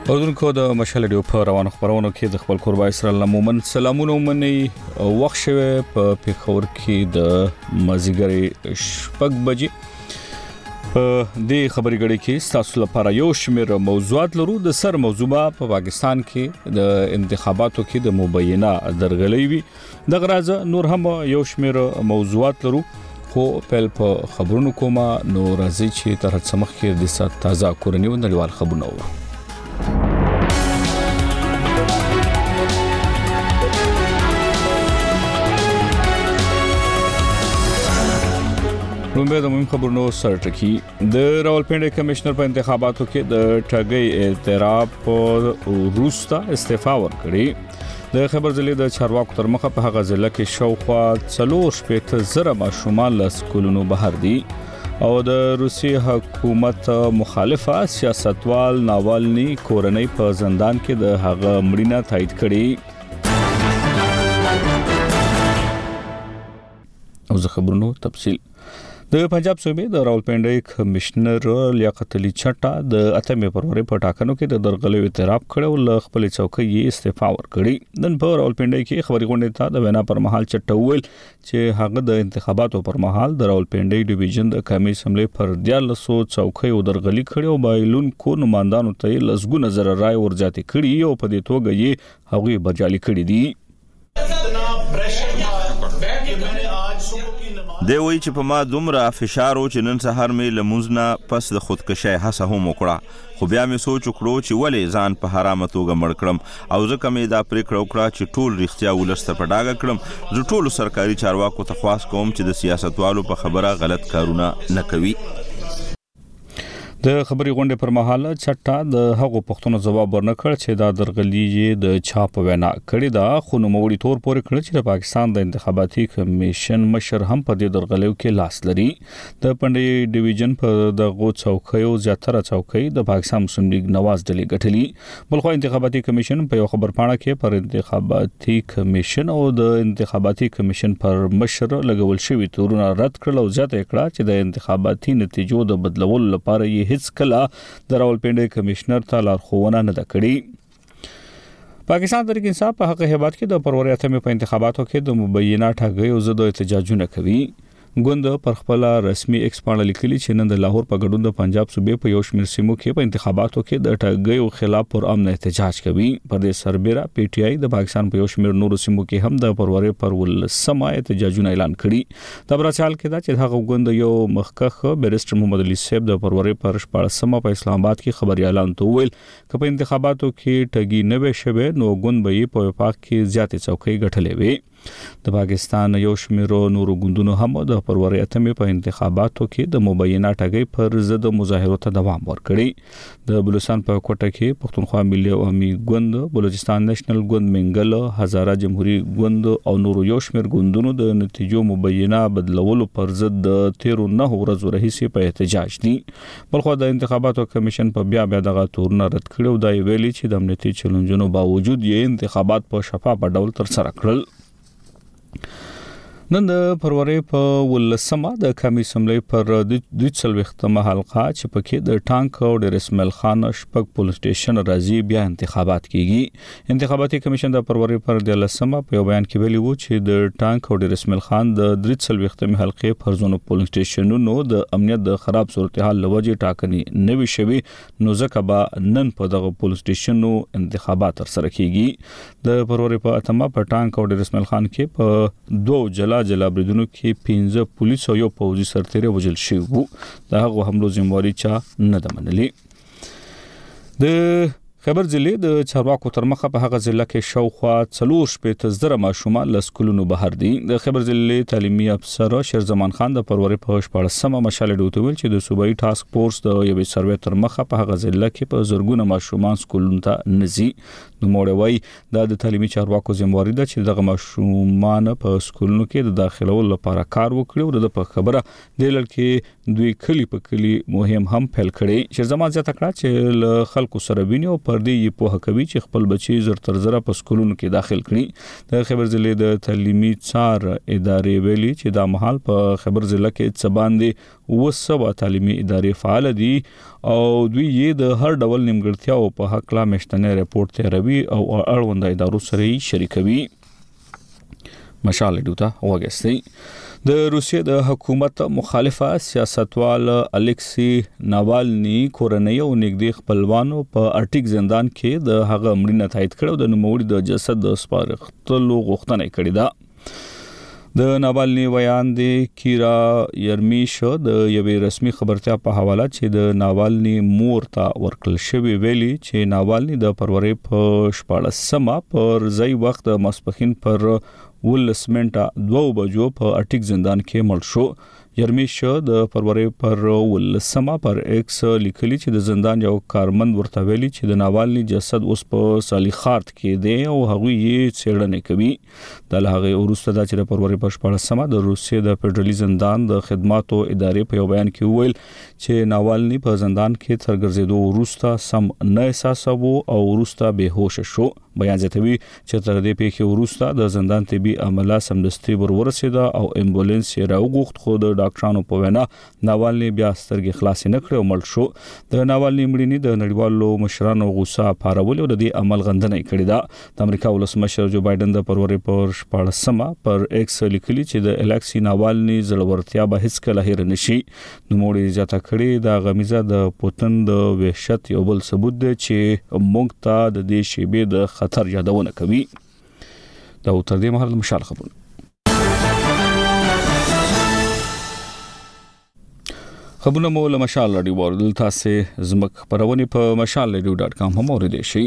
اردوونکو د مشال ډیو په روانو خبرونو کې د خپل قربا اسرائیل مومن سلامونه ومني وخت شوه په پیښور کې د مازیګری شپږ بجې په دې خبري غړي کې تاسو لپاره یو شمېر موضوعات لرو د سر موضوع په پاکستان کې د انتخاباتو کې د مبینه درغلي وي د غراز نور هم یو شمېر موضوعات لرو خو په خبرونو کومه نو راځي چې تر څه مخکې د سات تازه کورنی و نړیوال خبرونه ورو رومبه د مهم خبرونو سرټکی د راولپنډي کمشنر په انتخاباتو کې د ټاګي اعتراف روستا استعفا ورکړي د خبر ځلې د چارواکو تر مخه په هغه ځل کې شاوخوا 3.8 ماشومان له سکولونو بهر دي او د روسي حکومت مخالفه سیاستوال ناوالني کورنۍ په زندان کې د هغه مړینه تایید کړي او زه خبرونو تفصیل د پنجاب صوبې د راولپنډي کمشنر لیاقت علي چټا د 8 فروری په ټاکنو کې د درغلي اعتراف کړو ل خپل څوکۍ استعفا ورکړي نن په راولپنډي کې خبري غونډه ته د وینا پر مهال چټا ویل چې هغه د انتخاباتو پر مهال د راولپنډي ډیویژن د قومي اسمبلی پر 1400 څوکۍ درغلي کړو بایلون کو نمائندانو ته لسګونه زره رای ورځاتي کړي او په دې توګه یې هغه برجالي کړي دي دی وی چې په ما دومره فشار او چې نن سهار مې لمونځ نه پس د خودکشي هڅه هم وکړه خو بیا مې سوچ وکړو چې ولې ځان په حرامه توګه مړ کړم او ځکه مې دا پریکړه وکړه چې ټول رښتیا ولسته په ډاګه کړم زه ټول سرکاري چارواکو ته خواست کوم چې د سیاستوالو په خبره غلط کارونه نه کوي د خبري غونډې پر مهال چټا د هغو پښتنو جواب ورنکړ چې دا درغلي د چاپ وینا کړی دا خو نو موړي تور پورې کړ چې د پاکستان د انتخاباتي کمیشن مشر هم په دې درغلیو کې لاس لري د پنډي ډیویژن په دغه څوکیو زیاتره څوکۍ د پاکستان مسلم لیگ نواز ډلې ګټلي بلخو انتخاباتي کمیشن په یو خبر پاڼه کې پر انتخاباتي کمیشن او د انتخاباتي کمیشن پر مشر لګول شوی تورونه رد کړل او ځکه کړه چې د انتخاباتي نتیجو د بدلولو لپاره هیڅ کله د راولپنډي کمشنر ته لارښوونه نه کړې پاکستان تحریک انصاف په حق هیبات کې د فروری 8 په انتخاباتو کې د مبینه ټاګي او ضد احتجاجونه کوي ګوند پر خپل رسمي ایکس باندې لیکلي چې نن د لاهور په ګډون د پنجاب صوبې په یو شمېر سیمو کې په انتخاباتو کې د ټاګي خلاف پر امن احتجاج کوي پر دې سربېره پی ټی آی د پاکستان په یو شمېر نورو سیمو کې هم د فروری پر ولسم احتجاجونه اعلان کړي د برچال کې دا چې هغه ګوند یو مخکخ بیرسټر محمد علي صاحب د فروری پر 14 په اسلام آباد کې خبري اعلان تو ویل چې په انتخاباتو کې ټاګي نه وي شوه نو ګوند به په وفاق کې زیاتې څوکۍ ګټلې وي د پاکستان یو شمېر نورو ګوندونو هم د فروری 8 په انتخاباتو کې د مبینه ټاګي پر ضد مظاهرو ته دوام ورکړي د بلوچستان په کوټه کې پښتونخوا ملي عوامي ګوند بلوچستان نېشنل ګوند منګل هزاره جمهوریت ګوند او نورو یو شمېر ګوندونو د نتیجو مبینه بدلولو پر ضد د 13 ورځو راهیسې په احتجاج دي بلخو د انتخاباتو کمیشن په بیا دغه تورونه رد کړو دا ویلي چې د امنیتي چیلنجونو باوجود یې انتخابات په شفاف ډول تر سره کړل نن د فروری په ولسمه د قومي اسمبلی پر د 40مه حلقه چې پکې د ټانک او د رسمل خان شپږ پولیس سټیشن راځي بیا انتخابات کیږي انتخاباتي کمیشن د فروری پر د لسمه په بیان کې ویلي وو چې د ټانک او د رسمل خان د 40مه حلقې فرزونو پولیس سټیشنونو د امنیت د خراب صورتحال لوجه ټاکنې نوي شوي نو ځکه به نن په دغه پولیس سټیشنو انتخابات تر سره کیږي د فروری په اتمه په ټانک او د رسمل خان کې په دوه جلا بریدونو کې 15 پولیس او یو پوځي سرتیری وژل شوی وو د هغه حملو ذمہواری چا نه د منلي د خبر ځلې د چارواکو تر مخه په هغه ځل کې شاوخوا 3.8 ماشومان له سکولونو بهر دي د خبر ځلې تعلیمي افسر شیرزمان خان د فروری په 14 مشال ډوته ویل چې د صوبایي ټاسک فورس د یوې سروې تر مخه په هغه ځل کې په زرګونه ماشومان سکولونو ته نزي نو موړ وای د تعلیمي چارواکو ذمہواری ده چې دغه ماشومان په سکولونو کې د داخلولو لپاره کار وکړي او د په خبره د لړکې دوی کلی په کلی مهم هم پیل کړي چې زما زیاته کړه چې له خلکو سره ویني او پر دې په کوي چې خپل بچي زر تر زره په سکولونو کې داخل کړي د خبر ضلع د تعلیمي څار ادارې ویلي چې دا مهال په خبر ضلع کې څه باندې وسوه تعلیمي ادارې فعال دي او دوی یې د هر ډول نیمګړتیاو په حق لا مشتنه رپورت تیروي او اړوند ادارو سره شریکوي. مشال دوته وګستي د روسیې د حکومت مخالفه سیاستوال الکسی ناوالني کورنۍ او نږدې خپلوانو په ارټیک زندان کې د هغه مړینه تایید کړو د نوموړي د جسد د سپارښتلو غوښتنه کړې ده. د ناوالني بیان دی کیرا یرمیش د یوې رسمي خبرتیا په حواله چې د ناوالني مور ته ورکړل شوی ویلي چې ناوالني د فروری په 14 پر ځای وخت ماسپخین پر ولسمنټا 2 بجو په اټیک زندان کې مړ شو. یرمیش د فروری پر ولسمه پر ایکس لیکلي چې د زندان یو کارمند ورته ویلي چې د ناوالني جسد اوس په سالیخارت کې دی او هغه یې څېړنه کوي. د هغه وروسته د فروری په 14 د روسیې د فدرالي زندان د خدماتو ادارې په یو بیان کې ویل چې ناوالني په زندان کې تر ګرځېدو وروسته سم نه احساساوه او وروسته بهوش شو. بیان زیاتوي چې تر دې پیښې وروسته د زندان طبي عمله سمدستي ورسېده او امبولانس یې راوغوښت خو د ډاکټرانو په وینا ناوالني بیا سترګې خلاصې نه کړې او مړ شو. د ناوالني مړینې د نړیوالو مشرانو غوسه پارولې او د دې عمل غندنه کړې ده. د امریکا ولسمشر جو بایدن د فروری پر 14 پر ایکس لیکلي چې د الکسی ناوالني زړورتیا به هیڅ کله هیر نشي. نوموړي زیاته کړې د غمیزه د پوتن د وحشت یو بل ثبوت دی چې موږ ته د دې شیبې د خطر یادونه کوي. دا تر دې مهال مشال خبرونه مو له مشال رادیو ورل تاسو زمک خبرونه په mashalradio.com هم اوریدئ شئ.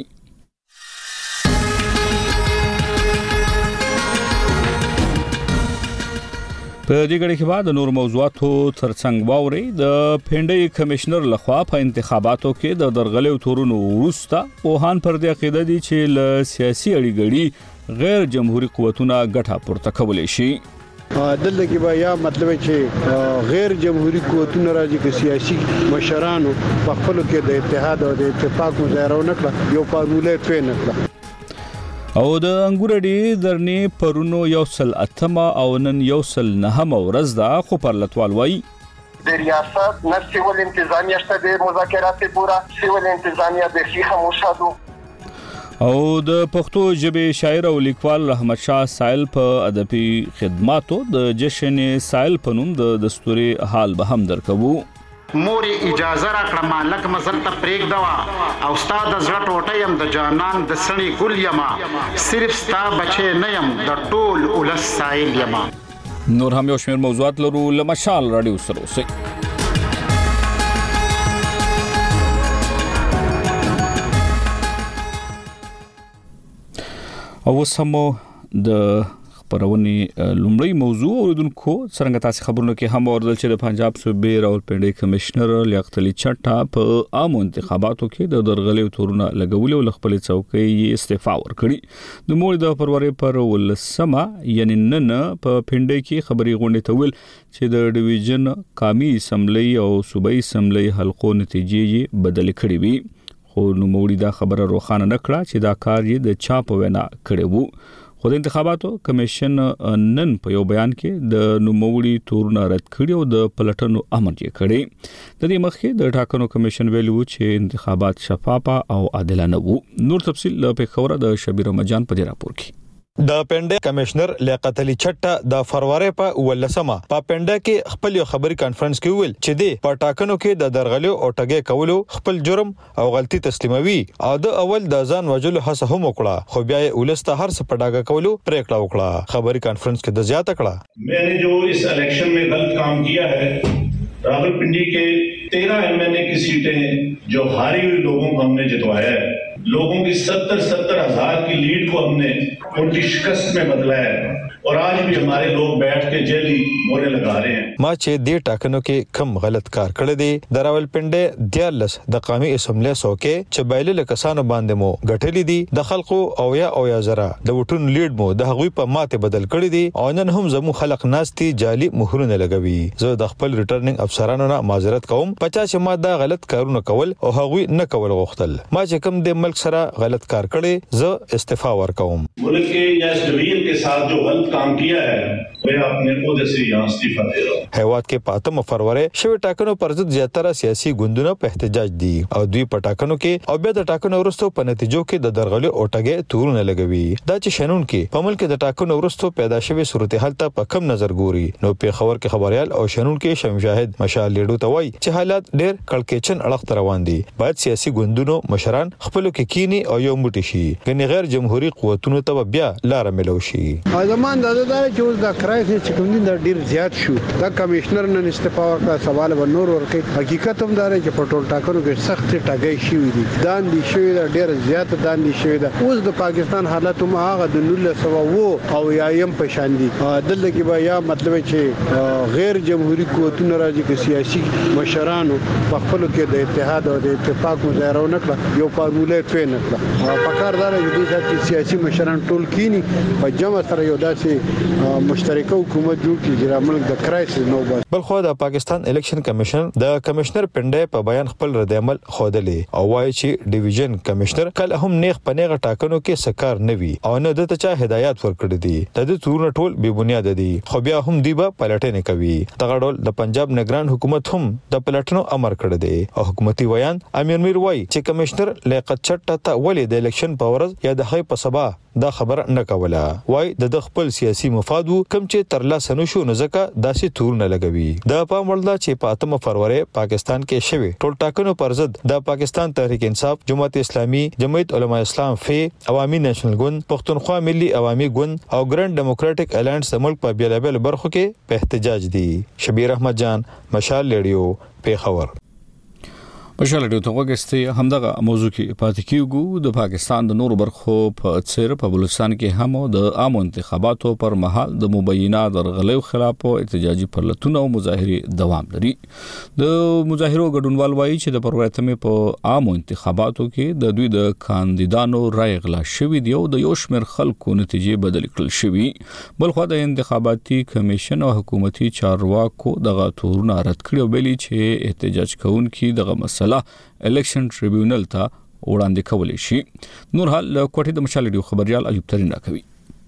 په دې غړي کې بعد نور موضوعاتو ترڅنګ واوري د پنډي کمشنر لخوا په انتخاباتو کې د درغلي تورونو وروسته پوهان پر دې عقیده دي چې ل سیاسي اړیګړي غیر جمهوریت قوتونه ګټه پورته کولای شي. دلته کې به یا مطلب چې غیر جمهوریت قوتونه راځي چې سیاسي مشرانو په خپل کې د اتحاد او د اتفاق مظاهره ونکړه یو فارموله یې نکړه. او د انګورډي درنې پرونو یو سل اتمه او نن یو سل نهم ورځ ده خو پر لټوال وای د ریاست نه سیول انتظامیه شته د مذاکرات پورا سیول انتظامیه د فیخه مشهدو او د پښتو ژبې شاعر او لیکوال رحمت شاه سائل په ادبي خدماتو د جشن سائل په نوم د دستوري حال به هم درکو. موري اجازه را کړه مالک مزل ته پریک دوا او استاد زړه ټوټه يم د جانان د سړی ګل یما صرف ستا بچي نه يم د ټول ولس سائل یما. نور هم یو شمېر موضوعات لرو لمشال رادیو سره اوسئ. او سمو د خبرونی لومړی موضوع اوریدونکو څنګه تاسو خبرونه کې هم اوردل چې د پنجاب صوبې راولپنډي کمشنر لیاقت علي چټا په عامو انتخاباتو کې د درغلي تورونه لګولې او خپل څوکۍ استعفا ورکړي. د موړ د فروری پر ولسمه یعنی نن په پنډي کې خبري غونډه تول چې د ډیویژن قومي اسمبلی او صوبایي اسمبلی حلقو نتیجې بدل کړې وي. خو نو موړي دا خبره روښانه نکړه چې دا کار یې د چا په وینا کړی وو. خو د انتخاباتو کمیشن نن په یو بیان کې د نوموړي تورونه رد کړي او د پلټنو امر یې کړی. د دې مخکې د ټاکنو کمیشن ویلي و چې انتخابات شفاف او عادلانه وو. نور تفصیل په خبره د شبیر مجان په راپور کې. د پنډه کمشنر لیاقت علي چټا د فروری په ولسمه په پنډه کې خپل خبري کانفرنس کې ویل چې د پټاکنو کې د درغلي او ټګي کولو خپل جرم او غلطي تسلیموي او د اول د ځان وجلو هڅه هم وکړه خو بیا ولسته هر څه پټاګه کولو پریکړه وکړه. خبري کانفرنس کې د زیاته کړه میں نے جو اس الیکشن میں غلط کام کیا ہے راولپنڈی کے 13 MNA کی سیٹیں جو ہاری ہوئی لوگوں کو ہم نے جتوایا ہے لوگوں کی 70,000 کی لیڈ کو ہم نے ان کی شکست میں بدلا ہے. और आज भी हमारे लोग बैठ के जेली मोरे लगा रहे हैं। ما چې دې ټاکنو کې کم غلط کار کړی دی د راولپنډي 14 د قومي اسمبلی څوکې چې بایلل کسانو باندې مو غټلې دي د خلکو او یا زرا د وټون لیډ مو د هغوی په ماته بدل کړی دي او نن هم زمو خلک ناستي جالي مهرونه لګوي. زه د خپل ریټرنینګ افسرانو نه معذرت کوم پچا چې ما دا غلط کارونه کول او هغوی نه کول غوښتل. ما چې کوم د ملک سره غلط کار کړی زه استعفا ورکوم. ملک کے یا ڈویژن کے ساتھ جو غلط کام کیا ہے میں اپنے عہدے سے یہاں استعفا دے رہا ہوں. هیواد کې 5 فروری شوی ټاکنو پر ضد زیاتره سیاسي ګوندونه په احتجاج دي او دوی په ټاکنو کې او بیا د ټاکنو وروسته په نتیجو کې د درغلي او ټګي تورونه لګوي. دا چې شنن کې په ملک د ټاکنو وروسته پیدا شوی صورتحال ته په کم نظر ګوري نو په خبر کې خبريال او شنن کې شمشاهد مشال لیډو ته وایي چې حالات ډېر کړکېچن اړخ روان دي. باید سیاسي ګوندونو مشران خپل کې کینی او یو موټی شي ګنې غیر جمهوریت قوتونو ته بیا لار ملو شي. ازمان دا چې اوس دا کرایس چې کوم دین دا ډیر زیات شو دا کمشنر نن استعفا ورکړه سوال و نور ورکړي. حقیقت هم دا چې په ټول ټاکنو کې سخت ټاګي شوې دي داندي شوې دا ډیر زیات داندي شوې ده. اوس د پاکستان حالت هم هغه د 1900 او یایم په شان دي. دلته کې به یا مطلب چې غیر جمهوریت قوتونو راځي چې سیاسي مشرانو په خپل کې د اتحاد او د اتفاق مظاهره ونکړه یو فارموله توې نکړه. پکار دا چې د سیاسي مشران ټول کینی په جمع سره یو داسې مشترکه حکومت جوړ کړي چې ملک د کرایسس نو بس. بل خو د پاکستان الیکشن کمیشن د کمشنر پنډه په بیان خپل رد عمل خوده او وایي چې ډیویژن کمشنر کله هم نیغ پنیغه ټاکنو کې سکار نه وي او نه د چا هدایت ورکړي دي. د تورونه ټول بے بنیاد دي خو بیا هم دی به پلټنه کوي. دغه ډول د پنجاب نگران حکومت هم د پلټنو امر کړی دی او حکومتي بیان امیر میر وایي چې کمشنر لیاقت چټ ته ولې د الیکشن په ورځ یا د هغې په سبا دا خبر نه کوله. وای د خپل سیاسي مفاد کم چې تر لاسه نشو نو ځکه داسې تور نه لګوي. د پام وړ چې په 8 فروری پاکستان کې شوی ټول ټاکنو پر ضد د پاکستان تحریک انصاف، جماعت اسلامي، جمعیت علماء اسلام فی، عوامي نېشنل ګوند، پښتونخوا ملي عوامي ګوند او ګرند ډیموکراټک الانس د ملک په بیلابل برخو کې په احتجاج دي. شبیر احمد جان، مشال ریډیو، پیښور. مشال ریډیو ته وګورئ همدغه موضوع کې پاتې کیږو. د پاکستان د نورو برخو په څیر په بلوچستان کې هم د عام انتخاباتو پر مهال د مبینه درغلیو خلاف احتجاجي پرلتونه او مظاهره دوام لري. د مظاهرو ګډونوال وایي چې د پرواتمه په عام انتخاباتو کې د دوی د کاندیدانو رای غلا شوې دی او د یو شمېر خلکو نتیجې بدل کړل شوې. بلخو د انتخاباتي کمیشن او حکومتي چارواکو دغه تورونه رد کړي او ویلي چې احتجاج کوونکي دغه مسله الیکشن ټریبیونل ته وړاندې کولی شي. نور حال کوټې د مشال ریډیو خبريال ایوب ترين راکوي.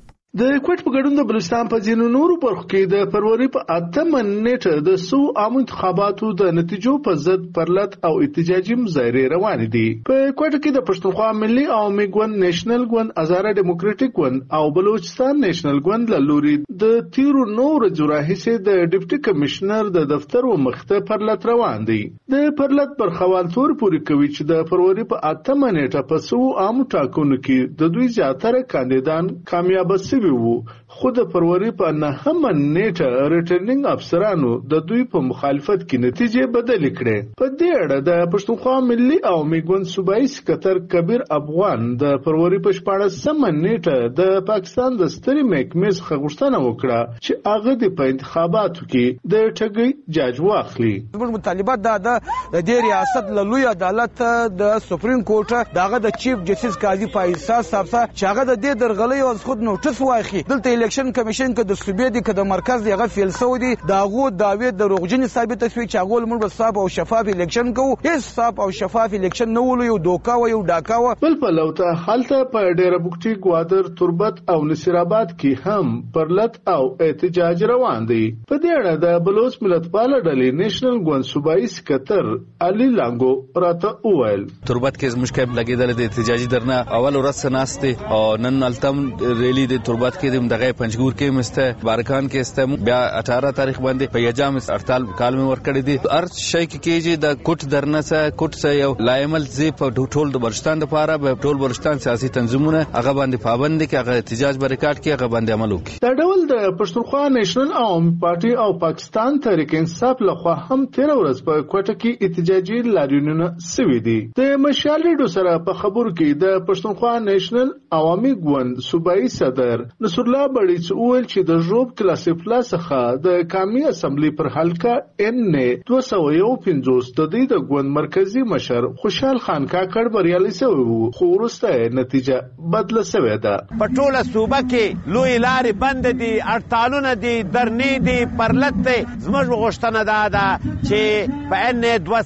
د کوټ په ګډون د بلوچستان په ځینو نورو برخو کې د فروری په 8 نیټه د سو عام انتخاباتو د نتیجو په ضد پرلط او احتجاجي مظاهره روان دي. په کوټ کې د پښتونخوا ملي عوامي ګوند، نېشنل ګوند، هزاره ډیموکراټک ګوند او بلوچستان نېشنل ګوند له لوري د تیرو نور جراحي د ډیپټي کمشنر د دفتر و مخته پرلط روان دي. د پرلط برخوال تور پوری کوي چې د فروری په 8 نیټه په سو عام ټاکنو کې د دوی زیاتره کاندیدان کامیاب شوي وو. خو د فروری په 9 نیټه ریټرنینګ افسرانو د دوی په مخالفت کې نتیجې بدل کړې. په دې اړه د پښتونخوا ملي عوامي ګوند صوبایي سکتر کبیر افغان د فروری په 14 نیټه د پاکستان د ستري محکمې څخه غوښتنه وکړه چې هغه د انتخاباتو کې د ټګي جاج واخلي. موږ مطالبات د دې ریاست له لوی عدالت د سپریم کورټ دغه د چیف جسټس قاضي فایصل صاحب چې هغه د دې درغلۍ او خود نوټس واخی. دلته الیکشن کمیشن کې د صوبې د کده مرکز دغه فیل سعودي داغو داوی د روغجن ثابت شوی چې هغه موږ صاحب او شفاف الیکشن کوو. هیڅ صاحب او شفاف الیکشن نه ولو یو دوکا او یو ډاکا و. بل په لوته حالت په ډیره بوکټي ګوادر، تربت او نصیرآباد کې هم پرلط او احتجاج روان دي. په دې اړه د بلوچ ملتپال ډلې نېشنل ګوند صوبایي سکتر علي لانګو راته وویل تربت کې زموږ کېب لګیدل د احتجاجي درنه اول ورځ ناشته او نن التم ریلی د تربت کې د دغه پنځګور کې مسته بارکان کې است بیا 18 تاریخ باندې په یجام هړتال کالم ورکړی دي. ارت شي کې د کوټ درنه سره کوټ سره یو لایمل زی په ټول د بلوچستان لپاره به ټول بلوچستان سیاسي تنظیمونه هغه باندې پابند کې هغه احتجاج بریکاټ کې هغه باندې عمل وکړي. دا ډول د پښتونخوا نېشنل عوامي پارټي او پاکستان تحریک انصاف لخوا هم 13 ورځ په کوټه کې احتجاجي لاریونونه سوي دي. د مشال ریډیو سره په خبرو کې د پښتونخوا نېشنل عوامي ګوند صوبایي صدر نصر الله غړي چې وویل چې د ژوب کلاسیفلا څخه د کامی اسمبلی پر حلقه ان 251 د دې د ګوند مرکزی مشر خوشحال خان کاکړ بریالي شوی وو خو وروسته نتیجه بدله شوې ده. په ټوله صوبه کې لوی لارې بند دي، هړتالونه دي، درنې دي، پرلت دي. زموږ غوښتنه دا ده چې په ان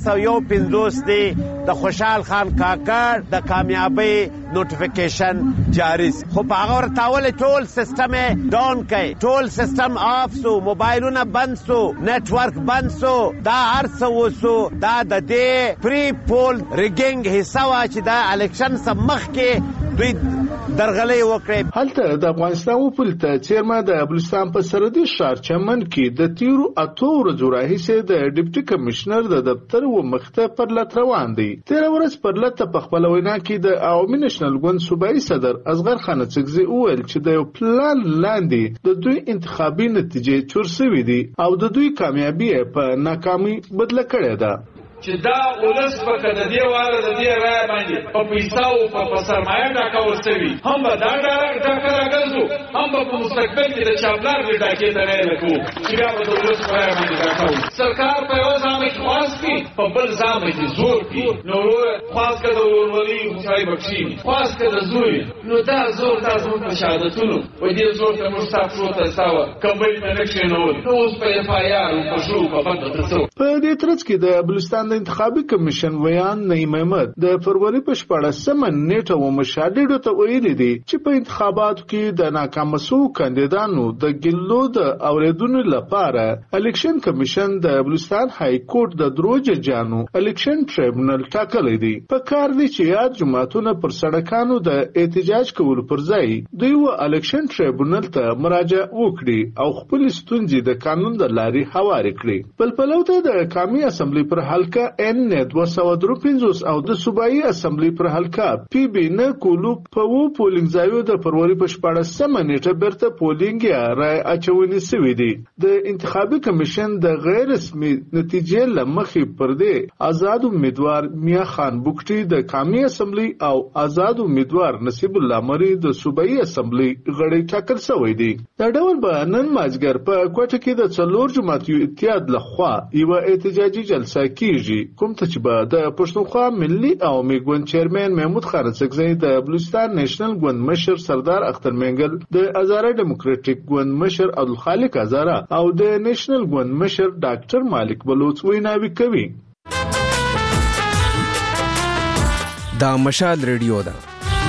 251 دی د خوشحال خان کاکړ د کامیابی نوټیفیکیشن جاری خو په هغه ورتاول ټول سیستم ډاون کړي، ټول سیستم آف سو، موبایلونه بند سو، نیټ ورک بند سو. دا هر څه وسو دا د دې پری پول ریګینګ حصہ وا چې دا الیکشن سم مخ کې دوی درغلې وکړې. هلته د افغانستان وپلته چیرمن د بلوچستان په سرحدي ښار چمن کې د تیرو 8 ورځو راهیسې د ډیپټي کمشنر د دفتر و مخته پر لټ روان دی. 13 ورځ پر لټ په خپل وینا کې د عوامي نېشنل ګوند صوبایي صدر اصغر خان اڅکزي وویل چې د یو پلان لاندې د دوی انتخابي نتیجې چور شوې دي او د دوی کامیابی په ناکامي بدله کړې ده. چې دا ولس په کده دی واله د دې رای باندې په پیسو او په سرمایه ټاکل شوی هم به دا ټاکل راغلو هم په مستقبل کې د چاپلار د ټاکې ته نه لګو چې بیا په ولس په رای باندې راکاو. سرکار په یو ځام کې خاص کی په بل ځام کې زور کی نو خاص کده ورولي مصای بخشي خاص کده زوی نو دا زور تاسو په شهادتونو و دې زور ته مستعفو ته ساوه کمبل نه نشي نو اوس په اف آی آر په شو په بند تاسو په دې ترڅ کې د بلوچستان د انتخابي کمیشن ویان نعیم احمد د فروری په 14مه نیټه و مشاهدینو ته ویلي دي چې په انتخاباتو کې د ناکام شو کاندیدانو د ګلو د اوریدونو لپاره الیکشن کمیشن د بلوچستان های کورټ د دروځ جانو الیکشن ټریبونل ټاکلی دی. په کار دي چې یاد جماعتونه پر سړکانو د احتجاج کولو پر ځای دوی و الیکشن ټریبونل ته مراجعه وکړي او خپل ستونزې د قانون د لارې هوارې کړي. بل پلوته د کامی اسمبلی پر حلقه ان 253 او د صوبایي اسمبلی پر حلقه پی بی نه کولو په وو پولینګ ځایو د فروری په 14مه نیټه برته پولینګ رای اچونې سوي دي. د انتخابي کمیشن د غیر رسمي نتیجې لمخې پر دې آزاد امیدوار میا خان بوکټي د کامی اسمبلی او آزاد امیدوار نصیب الله مری د صوبایي اسمبلی غړي ټاکل شوی دي. دا ډول به نن مازګر په کوټه کې د څلور جماعتي اتحاد لخوا یو احتجاجي جلسه کیږي کوم ته چې به د پښتونخوا ملي عوامي ګوند چیرمن محمود خان اڅکزي د بلوچستان نېشنل ګوند مشر سردار اختر منګل د هزاره ډیموکراټیک ګوند مشر عبدالخالق هزاره او د نېشنل ګوند مشر ډاکټر مالک بلوچ ویناوي کوي. دا مشال ریډیو ده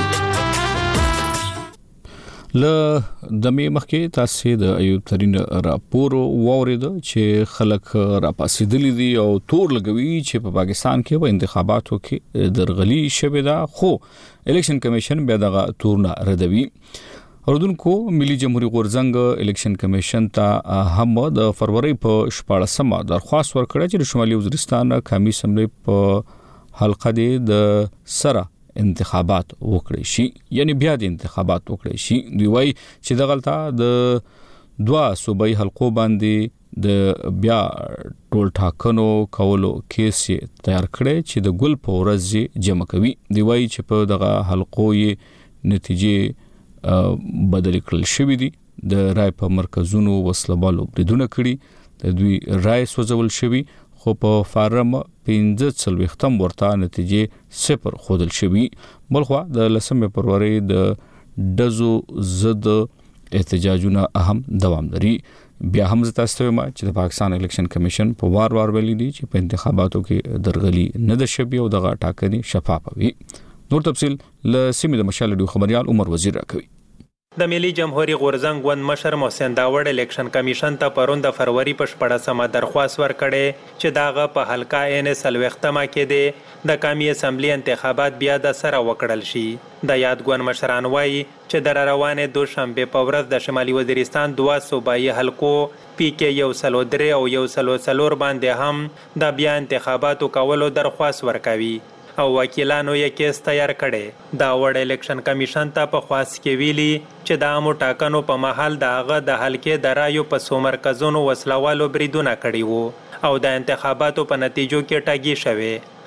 ل د می مخکې تاسو د ایوب ترين راپور وورید چې خلک راپاسېدلې دي او تور لګوي چې په پاکستان کې په انتخاباتو کې درغلي شوه دا خو الیکشن کمیشن بیا دغه تورونه ردوي. اردوونکو ملي جمهوریت غورځنګ الیکشن کمیشن ته هم د فروری په 14مه درخواست ورکړه چې شمالي وزیرستان کامی اسمبلی په حلقه د سره انتخابات وکړي شي یعنی بیا د انتخابات وکړي شي. دوی وايي چې د غلطه د دوا صوبایي حلقو باندې د بیا ټول ټاکنو کولو کیس تیار کړي چې د ګل په ورځ جمع کوي. دوی وايي چې په دغه حلقو یې نتیجې بدل کړل شوې دي. د رای په مرکزونو وسلوالو بریدونه کړي، د دوی رای سوځول شوی خو په فارم 15 ورته نتیجې 0 خودل شوی. بلخوا د 10 فروری د دزو زد احتجاجونه اهم دوام لري. بیا هم تاسو ما چې د پاکستان الیکشن کمیشن په وار ویلي دي چې په انتخاباتو کې درغلي نه ده شوی او دغه ټاکنې شفاف وي. نور تفصيل ل سیمه د مشال ډیو خبريال عمر وزیر راکوي. د ملي جمهوریت غورځنګ ګوند مشر محسن داوړ الیکشن کمیشن ته پرون د فروری په 14مه درخواست ورکړي چې داغه په حلقه ان سلوختمه کې دی د کامی اسمبلی انتخابات بیا د سره وکړل شي. د یاد ګوند مشران وایي چې د روانه دوشنبه په ورځ د شمالي وزیرستان دوا صوبایي حلقو پی کې یو سلودري او یو سلور باندې هم د بیا انتخاباتو کولو درخواست ورکوي او وکیلانو یې کیس تیار کړي. دا وړ الیکشن کمیشن ته په خواست کې ویلي چې د عامو ټاکنو په محل دغه د حلقې د رایو په سو مرکزونو وسلوالو بریدونه کړي وو او د انتخاباتو په نتیجو کې ټاګي شوه.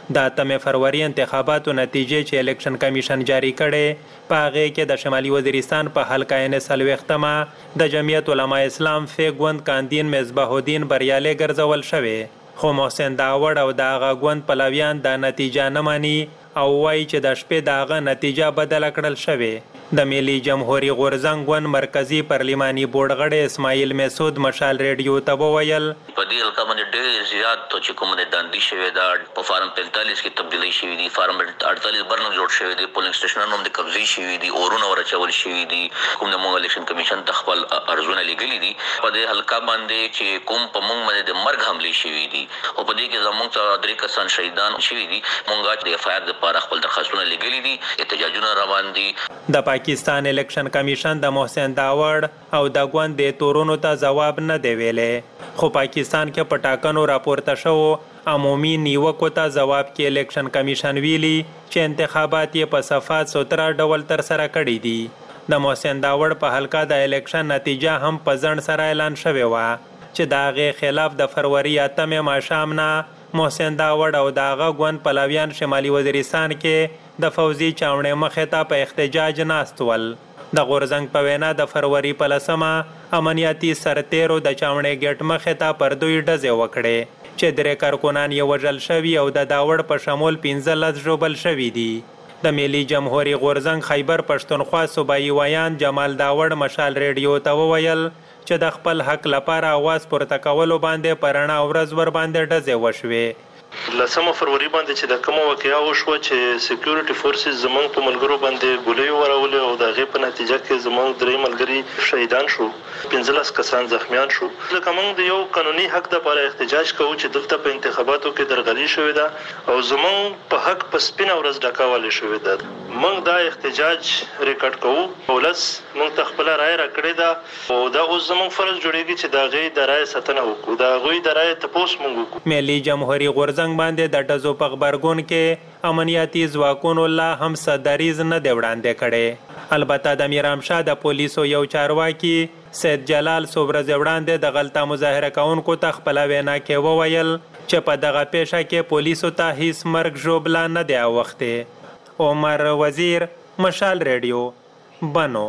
د 8 فروری انتخاباتو نتیجې چې الیکشن کمیشن جاری کړي په هغه کې د شمالي وزیرستان په حلقه ان سلوختما د جمعیت علماء اسلام فیګوند کاندین مصباح الدین بریالي ګرځول شوی خو محسن داوړ او د هغه ګوند پلویان د نتیجه نه مانی او وایي چې د شپې د هغه نتیجه بدله کړل شوې. د ملي جمهوریت غورزنګ ګوند مرکزی پارلیماني بورډ غړی اسماعیل مسعود مشال ریډیو ته وویل په دې حلقه باندې ډېر زیات تو چې کوم د داندي شوی دا په فارم 45 کې تبدیلی شوی دی، فارم 48 برنامه جوړ شوی دی، پولینګ سټیشنونو هم د قبضې شوی دی، اورونه ورچول شوی دی، کوم د مونږ الیکشن کمیشن ته خپل ارزونه لګلی دي په دې حلقه باندې چې کوم په مونږ باندې د مرګ حمله شوی دي او په دې کې زموږ ته درې کسان شهیدان شوی دي. مونږ د اف آی آر لپاره خپل درخواستونه لګلی دي، احتجاجونه روان دي. د پاکستان الیکشن کمیشن د محسن داوړ او د ګوند د تورونو ته جواب نه دی ویلې، خو پاکستان کې پټاکنو راپورته شو عمومي نیوکو ته جواب کې الیکشن کمیشن ویلي چې انتخابات یې په صفات سوتره ډول تر سره کړي دي. د محسن داوړ په حلقه د الیکشن نتیجه هم په ځنډ سره اعلان شوې وه چې د هغې خلاف د فروری 8 ماښام نه محسن داوړ او د هغه ګوند پلویان شمالي وزیرستان کې د فوزي چاونې مخې ته په احتجاج ناست ول. د غورزنګ په وینا د فروری په 10 امنیتي سرتیرو د چاونې ګیټ مخې ته پر دوی ډزې وکړې چې درې کارکونان یې وژل شوي او د داوړ په شمول 15 ژوبل شوي دي. د ملي جمهوریت غورزنګ خیبر پښتونخوا صوبایي ویان جمال داوړ مشال ریډیو ته وویل چې د خپل حق لپاره आवाज پورته کولو باندې پرانا ورځ ور باندې ډزې وشوې. 10 فروری باندې چې د کوم واقعیا وشو چې سکیورټي فورسز زمونږ په ملګرو باندې ګولۍ ورولې او د هغې په نتیجه کې زمونږ درې ملګري شهیدان شو، 15 کسان زخمیان شو. لکه موږ د یو قانوني حق دپاره احتجاج کوو چې دلته په انتخاباتو کې درغلي شوې ده او زمونږ په حق په سپینه ورځ ډکاوالې شوې ده. موږ دا احتجاج ریکارډ کوو، ولس موږ ته خپله رایه راکړې ده او دا اوس زمونږ فرض جوړېږي چې د هغې د رایې ساتنه وکړو، د هغوی د رایې تپوس موږ وکړو. ملي جمهوریت غورزنګ باندې د ډزو په غبرګون کې امنیتي ځواکونو لا هم صدریز نه دی وړاندې کړی. البته د میرامشاه د پولیسو یو چارواکي سید جلال څو ورځې وړاندې د غلطه مظاهره کوونکو ته خپله وینا کې وویل چې په دغه پیښه کې پولیسو ته هیڅ مرګ ژوبله نه دی اوښتې. عمر وزیر، مشال ریډیو، بنو.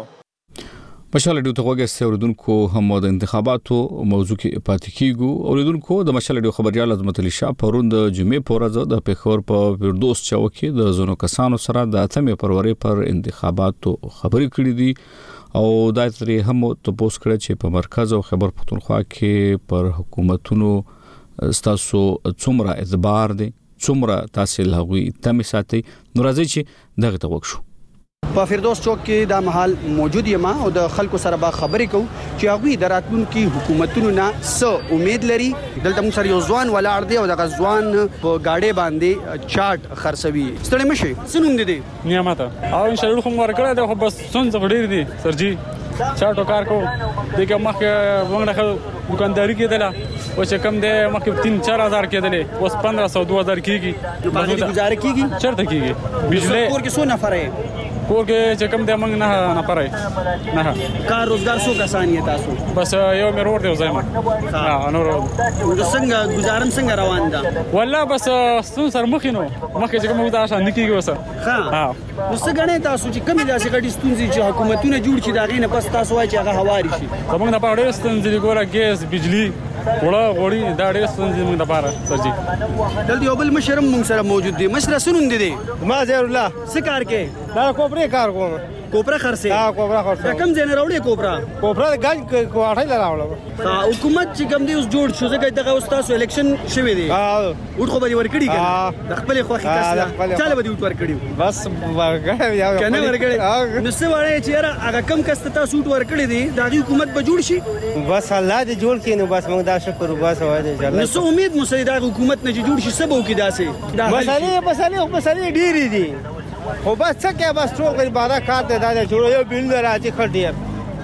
مشال ریډیو ته غوږی اوریدونکو هم د انتخاباتو موضوع کې پاتې کیږو. اوریدونکو د مشال ریډیو خبريال عظمت علي شاه پرون د جمعې په ورځ د پیښور په فردوس چوک کې د زونو کسانو سره د 8 فروری پر انتخاباتو خبرې کړې دي او دا ترې هم تپوس کړ چې په مرکز او خیبر پختونخوا کې پر حکومتونو ستاسو څومره اعتبار دي، څومره تاسو لغوي تم ساتي. نو راځي چې دغه ته وښو. په فردوس چوک کې د محل موجود یم او د خلکو سره به خبرې کوو چې هغوی د راتلونکي حکومتونو نه څه امید لري. دلته موږ سره یو ځوان ولاړ دی او دغه ځوان په گاډي باندې چارت خرڅوي. ستړي مشي څه نوم دی؟ نعمت او ان شاء الله خو ورکړه دا خو بس څنګه ډیر دي سرجي چارټو کار کو دغه مخه وګړه دکانداري کېدله او چې کم دی مخه 3-4 کېدله اوس 1500-2000 کېږي. په دې گزاره کېږي چرته کېږي بجلی کور کې څو نفر یې؟ کور کې چې کم دی موږ نه نفرای نه کار روزګار څو کسان یې تاسو؟ بس یو مې ورور دی زما نور څنګه گزارم څنګه روان ده؟ والله بس ستون سر مخینو مخکې چې کوم دا شان نکیږي وسه. ها نو څه غنې تاسو چې کمی داسې غټي ستونزې چې حکومتونه جوړ چې دا غینه پس تاسو وایي چې هغه هواري شي. زموږ د پاره ستونزې ګوره ګیس بجلی وړه غوړي دا ډېر ستونزې موږ د پاره سرجي. دلته یو بل مشرم موږ سره موجود دی. مشر سنوم دی؟ ما زهر الله. څه کار کې؟ دا کوپرې کار کوم. کوپرا خرڅه؟ ها کوپرا خرڅه. کوم ځای نه راوړې کوپرا؟ کوپرا د ګاج کوټه لراوړم. ها حکومت چې کوم دی اوس جوړ شو ځکه دغه اوس تاسو الیکشن شوی دی. ها وټ خو به ورکړي کنه د خپل خوخي کس چاله به وټ ورکړي بس ورګړې یا کنه ورګړې. نو څه وایي چې یاره هغه کم کس تاسو وټ ورکړي دي دا حکومت به جوړ شي؟ بس الله دې جوړ کړي. نو بس موږ دا شکر وباسو وایي ان شاء الله. نو څه امید مو سره دا حکومت نه جوړ شي سبو کې داسې مسالې ډېری دي خو بس څه کې بس ټول بارا کار ته دا جوړ یو بیل راځي خړ ډیر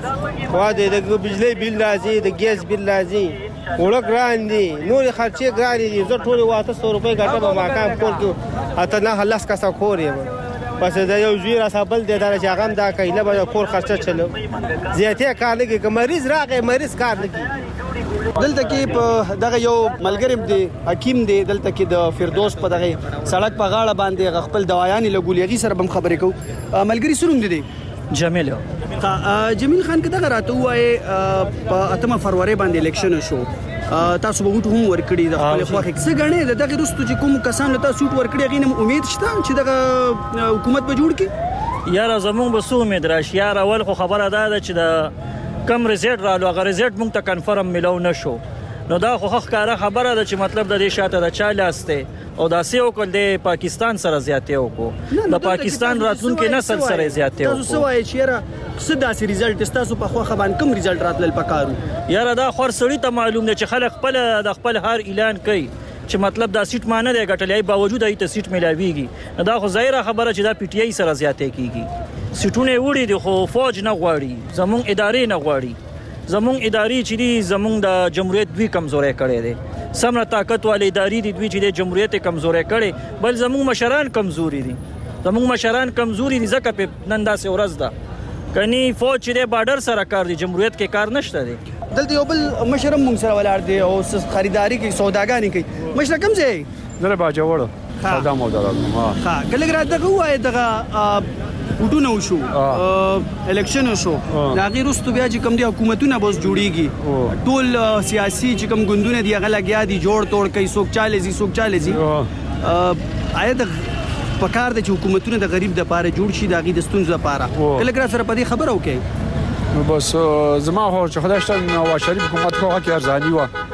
خو د بجلی بیل راځي د ګیس بیل راځي وړه ګران دي نور خرچې ګران دي. زه ټول 800 روپۍ ګټم ما کام کول کې اته نه خلاص کا څو خور یم بس دا یو زوی را سابل دی دا چې هغه دا کایله به کور خرچه چلو زیاته کار لګي که مریض راغی مریض کار لګي. دلته کې په دغه یو ملګریم دی حکیم دی دلته کې د فردوس په دغه سړک په غاړه باندې خپل دوايانې لګولېږي سره بم خبرې کو. ملګری سروم دی جمیل جمیل خان کې دغه راته وایي په 8 فروری باندې الیکشن شو تاسو به وټ هم ورکړي د خپل خواخ څه غنې دغه رستو چې کوم کسان ته سوټ ورکړي غینم امید شته چې دغه حکومت به جوړ کړي. یاره زمونږ به سو امید راشي. یاره اول خو خبره ده چې د کم ریزلټ رالو هغه ریزلټ مونږ ته کنفرم ملو نشو نو دا خو ښکاره خبره ده چې مطلب د دې شاته د چا لاس دی او دا سې وکړل د پاکستان سره زیاتې وکړو د پاکستان راتلونکي نسل سره زیاتې وکړو. تاسو وایي چې یاره څه داسې ریزلټ تاسو په خواخه باندې کوم ریزلټ راتلل پکارو؟ یاره دا خور سړی ته معلوم دی چې خلک د خپل هر اعلان کوي چې مطلب دا سیټ مانه دی ګټلای باوجود ای ته سیټ ملاویږي دا خو ظاهره خبره چې دا پی ټی آی سره زیاتې کیږي. سیټونه وړي دي خو فوج نه غواړي زمونږ ادارې نه غواړي. زمونږ ادارې چې دي زمونږ د جمهوریت دوی کمزوري کړي دي سمره طاقت والے ادارې دي دوی چې د جمهوریت کمزوري کړي بل زمونږ مشران کمزوري دي. زمونږ مشران کمزوري دي ځکه په نن داسې ورځ ده کني فوج چې د بارډر سره کار دي جمهوریت کې کار نشته دي. دلته یو بل مشرم مونږ سره ولاړ دی او خریداري کوي سوداګانې کوي. مشر کوم ځای زره باجوړ سودا مو درلم ها کله راځه وای دغه وټونه وشو الیکشن وشو دا غیر واستو بیا چې کوم دی حکومتونه بس جوړیږي ټول سیاسي چې کوم ګوندونه دی هغه لګیا دي جوړ توړ کوي څوک چالي زی آیا د پکار د حکومتونه د غریب د پاره جوړ شي د غي د ستونزې لپاره کله سره په دې خبره وکي. بس زما خو چې خدای شته نواز شریف حکومت خو کې ارزاني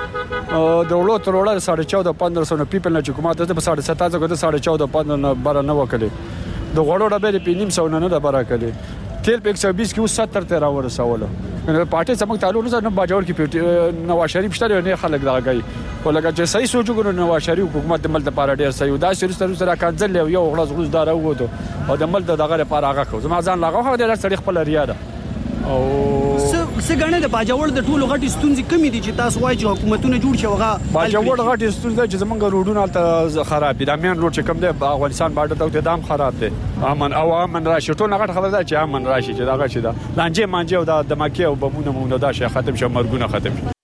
و د وړو تر وړه 14,500 پیپل نه حکومت ته په 7.5 غو د 14,500 نه بار نه وکړي د غوړو ډبې په نیم سو نه بار کړي تیل په 120 کې 70 ته راورسوله پارټي سمک تعلق نه باجوړ کې نواز شریف شته نه خلک راغی ولکه چې صحیح سوچ وګورو نواز شریف حکومت د مل د پاره ډیر صحیح دا سره کانزل یو غړز غوز دار وته او د مل دغه لپاره هغه کو زما ځان لاغه د سړي خپل ریا ده او څه غنه د باجوړ د ټولو غټي ستونزې کمی دي چې تاسو وایي چې حکومتونه جوړ شي وغه باجوړ غټي ستونزې چې زمونږ روډونه ته خراب دي د امین روډ چې کوم دی افغانستان باندې ته دام خراب دي امن راشي ټول غټ خبره ده چې امن راشي چې دا غټ شي دا لانجه مانجه او د دماکي او بمونه مونږ دا شي ختم شي مرګونه ختم شي.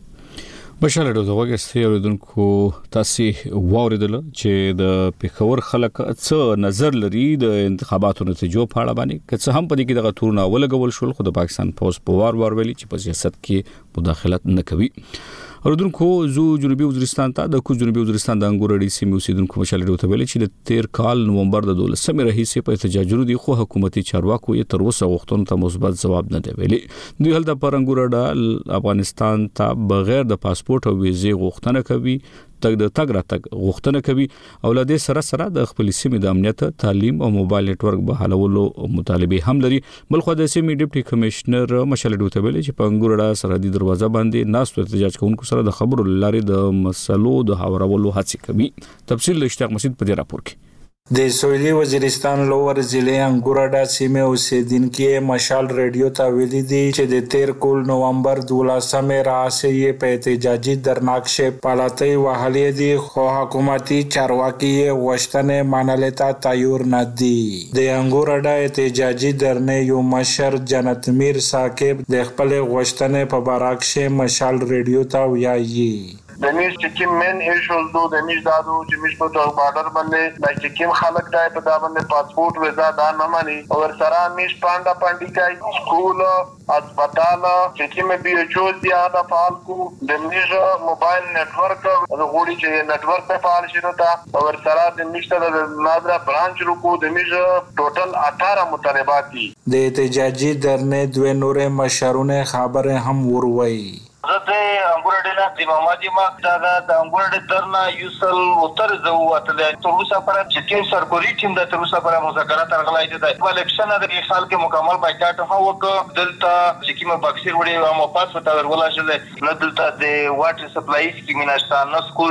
بشاله د وګستې اوریدونکو تاسو واوریدل چې د پیښور خلک څه نظر لري د انتخاباتو نتیجو په اړه باندې که څه هم په دې کې دغه تورونه ولګول شول خو د پاکستان پوز په وار ویلي چې په سیاست کې مداخلت نه کوي. اوریدونکو زو جنوبي وزیرستان ته د جنوبي وزیرستان د انګور اډي سیمې اوسیدونکو مشال لري ته ویلي چې د 13 کال نومبر د 12 رئیسې په احتجاجونو دي خو حکومتي چارواکو یې تر اوسه غوښتنو ته مثبت جواب نه دی ویلي. دوی هلته پر انګور اډا افغانستان ته بغیر د پاسپورت او ویزې غوښتنه کوي تګ راتګ غوښتنه کوي او له دې سره د خپل سیمې د امنیت تعلیم او موبایل نتورک بحالولو مطالبه هم لري. بل خو د سیمې ډیپټي کمشنر مشال ډوته ویلي چې په انګور اډا سرحدي دروازه باندې ناس احتجاج کوونکو سره د خبرو لارې د مسلو د هاورولو هڅه کوي. تفصیل اشتیاق مسعود په دې راپور کې. د سویلي وزیرستان لوور ضلع انګور اډا سیمې اوسیدونکو مشال ریډیو ته ویلي دي چې د 13 کال نومبر 12 راځي په احتجاجي درناک شپ پالاتي وهلې دي خو حکومتي چارواکي غوښتنې منلې ته تیار نه دي. د انګور اډا احتجاجي درنې یو مشر جنت میر ثاقب د خپل غوښتنې په برعکس مشال ریډیو ته ویایي د میش چې کوم من ایشوز دو د میش دادو چې میش په بارډر باندې د چې کوم خلک دای په دا باندې پاسپورت ویزا دا نه مانی او سره میش پانډي کوي سکول هسپتال چې کوم بي ایچ او دی دا فعال کو د میش موبایل نتورک د غوړي چې نتورک په فعال شي نو تا او سره د میش د نادرا برانچ رکو د میش ټوټل 18 مطالبات دي. د احتجاجي درنې دوه نورې مشرونه خبره هم وروي. زه انګور ډیلا د محمدي ما د انګور درنا یوسل وتر زو وتل تر اوسه پر چې سرکوري ټیم د تر اوسه پر مذاکرات ترغلای دي د الیکشن د خال کې مکمل بایکاټ هو وک دلته چې کیمه باکسیر وړي او مو پاس وتا ورول شل نه دلته د واټر سپلای سکیم نشته نه سکول شته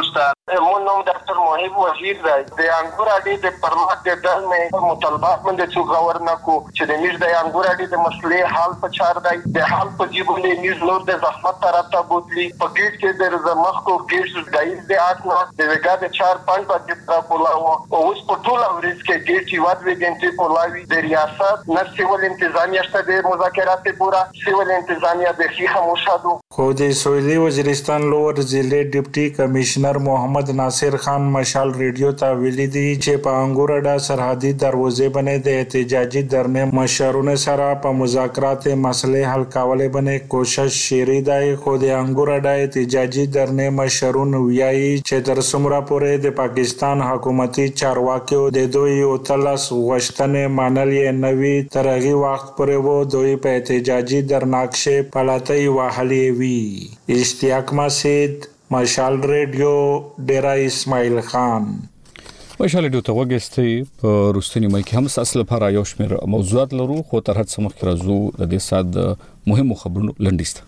مون نوم ډاکټر محب وزیر دی د انګور اډې د پرمات د دلمې مطالبات باندې څو غور نه کو چې د میز د انګور اډې د مسلې حل په چار دی د حل په جیبونه میز نور د زحمت طرف ته بوتلی په ګیټ کې د زمخ کو ګیټ دایز د اټنه د وګا د 4-5 باندې پر کولاو او اوس په ټول اورز کې ګیټ یو د وګنټي کولاوي د ریاست نه سیول انتظامیه شته د مذاکرات پورا سیول انتظامیه د خي خاموشادو خو د سویلي وزیرستان لوور ضلع ډیپټي کمشنر محمد ناصر خان مشال ریډیو ته ویلي دي چې په انګور اډه سرحدي دروازې باندې د احتجاجي درنې مشرونه سره په مذاکرات مسلې حل کولو باندې کوشش شری دی خو د انګور اډه احتجاجي درنې مشرونه ویایي چې تر څومره پورې د پاکستان حکومتي چارواکو د دوی او تلس غوښتنې منلې نوي تر هغه وخت پورې وو دوی په احتجاجي درناکشه پلاتۍ وهلې وی. اشتیاق مسید مشال ریډیو ډیرا اسماعیل خان. مشال ریډیو ته وګورئ په روستنی مې کې هم اصل لپاره یو شمېر موضوعات لرو خو تر هڅه مخکې راځو د دې سات مهمو خبرونو لنډیسته.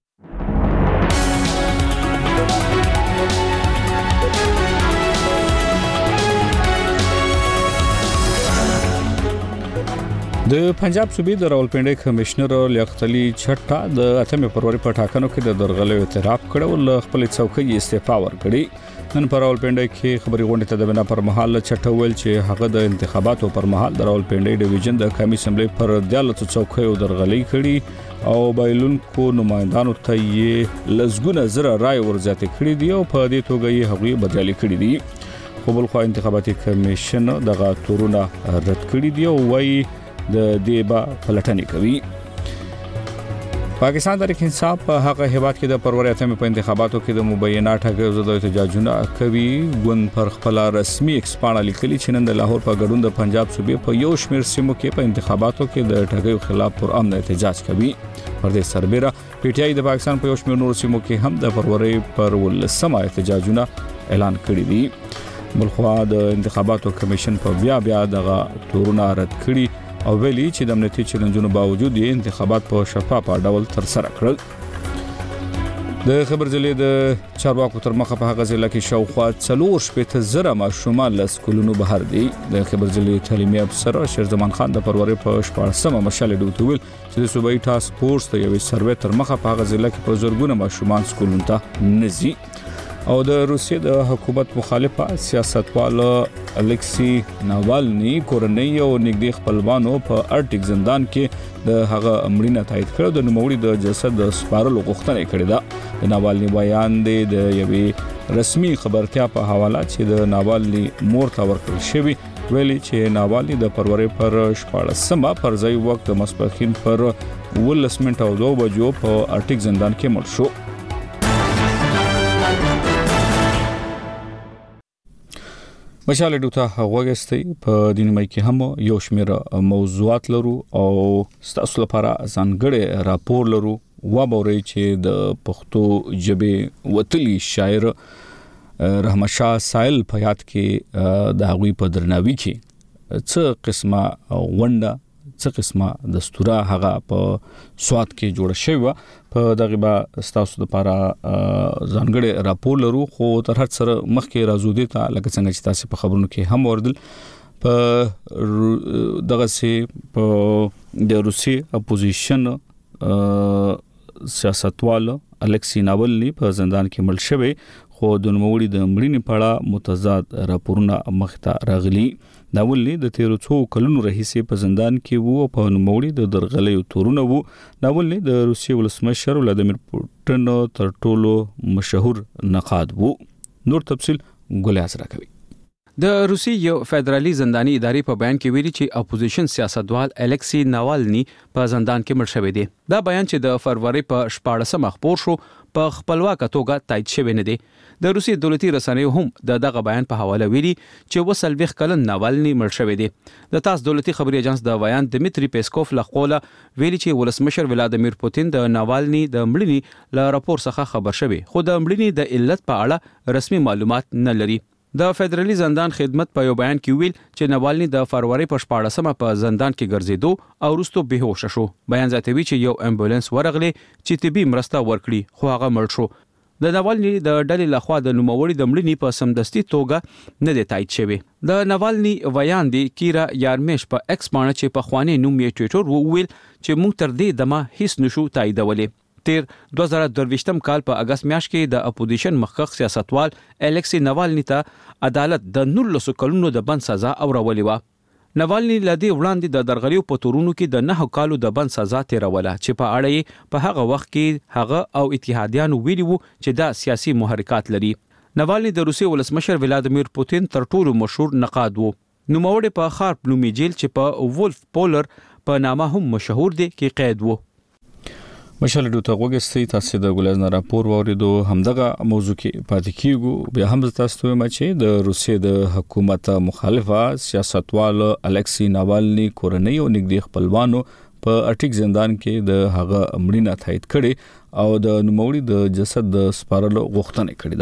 د پنجاب صوبې د راولپنډي کمشنر لیاقت علي چټا د 8 فروری په ټاکنو کې د درغلۍ اعتراف کړو ل خپل څوکۍ استعفا ورکړي نن په راولپنډي کې خبري غونډه ته د بنا پر مهال چټا ویل چې هغه د انتخاباتو پر مهال د راولپنډي ډیویژن د قومي اسمبلی پر 14 څوکۍ درغلۍ کړي او بایلونکو نمائندانو ته یې لزګونه زره رای ورزیات کړي دي او په دې توګه یې هغوی بدلې کړي دي خو بل خو انتخاباتي کمیشن دغه تورونه رد کړي دي او وايي د دیبا پلټنې کوي. پاکستان تحریک انصاف په هغه هیواد کې د فروری 8 په انتخاباتو کې د مبینه ټاګو زده احتجاجونه کوي ګوند پر خپل رسمي ایکسپانه لیکلي چې نن د لاهور په ګډون د پنجاب صوبې په یو شمېر سیمو کې په انتخاباتو کې د ټاګو خلاف پر امن احتجاج کوي. پر دې سربېره پی ټی آی د پاکستان په یو شمېر نور سیمو کې هم د فروری پر 19 احتجاجونه اعلان کړي دي. بلخوا د انتخاباتو کمیشن په بیا دغه تورونه رد کړي او ویلي چې د امنیتي چیلنجونو باوجود یې انتخابات په شفاف ډول تر سره کړل. د خبر ضلع د چارواکو تر مخه په هغه ضلع کې شاوخوا 4.0 ماشومان له سکولونو بهر دي. د خبر ضلع تعلیمي افسر شیرزمان خان د فروری په 14 مشال ډیوټ ویل چې د صوبایي ټاسک فورس ته یو سروې تر مخه په هغه ضلع کې په زورګونه ماشومان سکولونو ته نزي. او د روسیې د حکومت مخالفه سیاستوال الکسی ناوالني کورنۍ او نږدې خپلوانو په ارټیک زندان کې د هغه امرینه تایید کړو د نوموړي د جسد سپارلو غوښتنه کړې ده. د ناوالني بیان دی د یوې رسمي خبرتیا په حواله چې د ناوالني مور ته ورکړل شوی ویلي چې ناوالني د فروری پر 14 پر ځای وخت د ماسپښین پر 12:02 بجو په ارټیک زندان کې مړ شو. مشال ډیو ته وګورئ په دینمای کې هم یو شمېر موضوعات لرو او تاسو لپاره ځانګړی راپور لرو وبورئ چې د پښتو ژبې وتلی شاعر رحمت شاه سایل په یاد کې د هغوی په درناوي کې څه قسمه ونده څه قسمه دستوره هغه په سواد کې جوړ شوی په دغه با تاسو لپاره ځانګړی راپور لرو خو تر هر څه مخکې راځو دي ته لکه څنګه چې تاسو په خبرونو کې هم وردل په دغه سي په د روسي اپوزیشن سیاستوال الکسی ناولني په زندان کې مړ شوی خو د نوموړي د مړینې په اړه متضاد راپورونه مخته راغلي. ناولني د 13 کلونو راهیسې په زندان کې وو په نوموړي د درغلۍ تورونه وو. ناولني د روسیې ولسمشر ولادیمیر پوتین تر ټولو مشهور نقاد وو. نور تفصیل ګلیاس راکوي. د روسي یو فدرالي زنداني ادارې په بیان کې ویلي چې اپوزیشن سیاستوال الکسی ناوالني په زندان کې مړ شوی دی. دا بیان چې د فروری په 14 خبر شو په خپلواکه توګه تایید شوی نه دی. د روسي دولتي رسنیو هم دغه بیان په حواله ویلي چې وسلويخ کلن ناوالني مړ شوی دی. د تاس دولتي خبري اژانس د ویان دمیتری پیسکوف لخوا ویلي چې ولسمشر ولادیمیر پوتین د ناوالني د مړینې له راپور څخه خبر شوی خو د مړینې د علت په اړه رسمي معلومات نه لري. د فدرالي زندان خدمت په یو بیان کې ویل چې ناوالني د فروری په 14 په زندان کې ګرځیدو او وروسته بهوش شو. بیان زیاتوي چې یو امبولانس ورغلی چې طبي مرسته ورکړي خو هغه مړ شو. د ناوالني د ډلې لخوا د نوموړي د مړینې په سمدستي توګه نه دی تایید شوی. د ناوالني ویان دی کیرا یارمیش په ایکس باندې چې په خواني نوم یې ټویټر وویل چې موږ تر دې دمه هیڅ نشو تاییدولې. تیر 2023م کال په اگست میاشت کې د اپوزیشن مخکښ سیاستوال الکسی ناوالني ته عدالت د 19 کلونو د بند سزا اورولې و. ناوالني لدی وړاندې د درغلیو په تورونو کې د 9 کالو د بند سزا تیروله چې په اړه په هغه وخت کې هغه او اتحادیانو ویلي وو چې دا سیاسي محرکات لري. ناوالني د روسي ولسمشر ولادیمیر پوتین تر ټولو مشهور نقاد وو. نوموړی په خارپ نومي جیل چې په وولف پولر په نامه هم مشهور دی کې قید وو. مشال ډو ته وګستې تاسو د ګلزنا راپور وریدو همدغه موضوع کې پاتې کیږو. بیا هم تاسو ته وایم چې د روسیې د حکومت مخالفه سیاستوال الکسی ناوالني کورنۍ او نږدې خپلوانو په اټیک زندان کې د هغه مړینه تایید کړي او د نوموړي د جسد د سپارلو غوښتنه کړې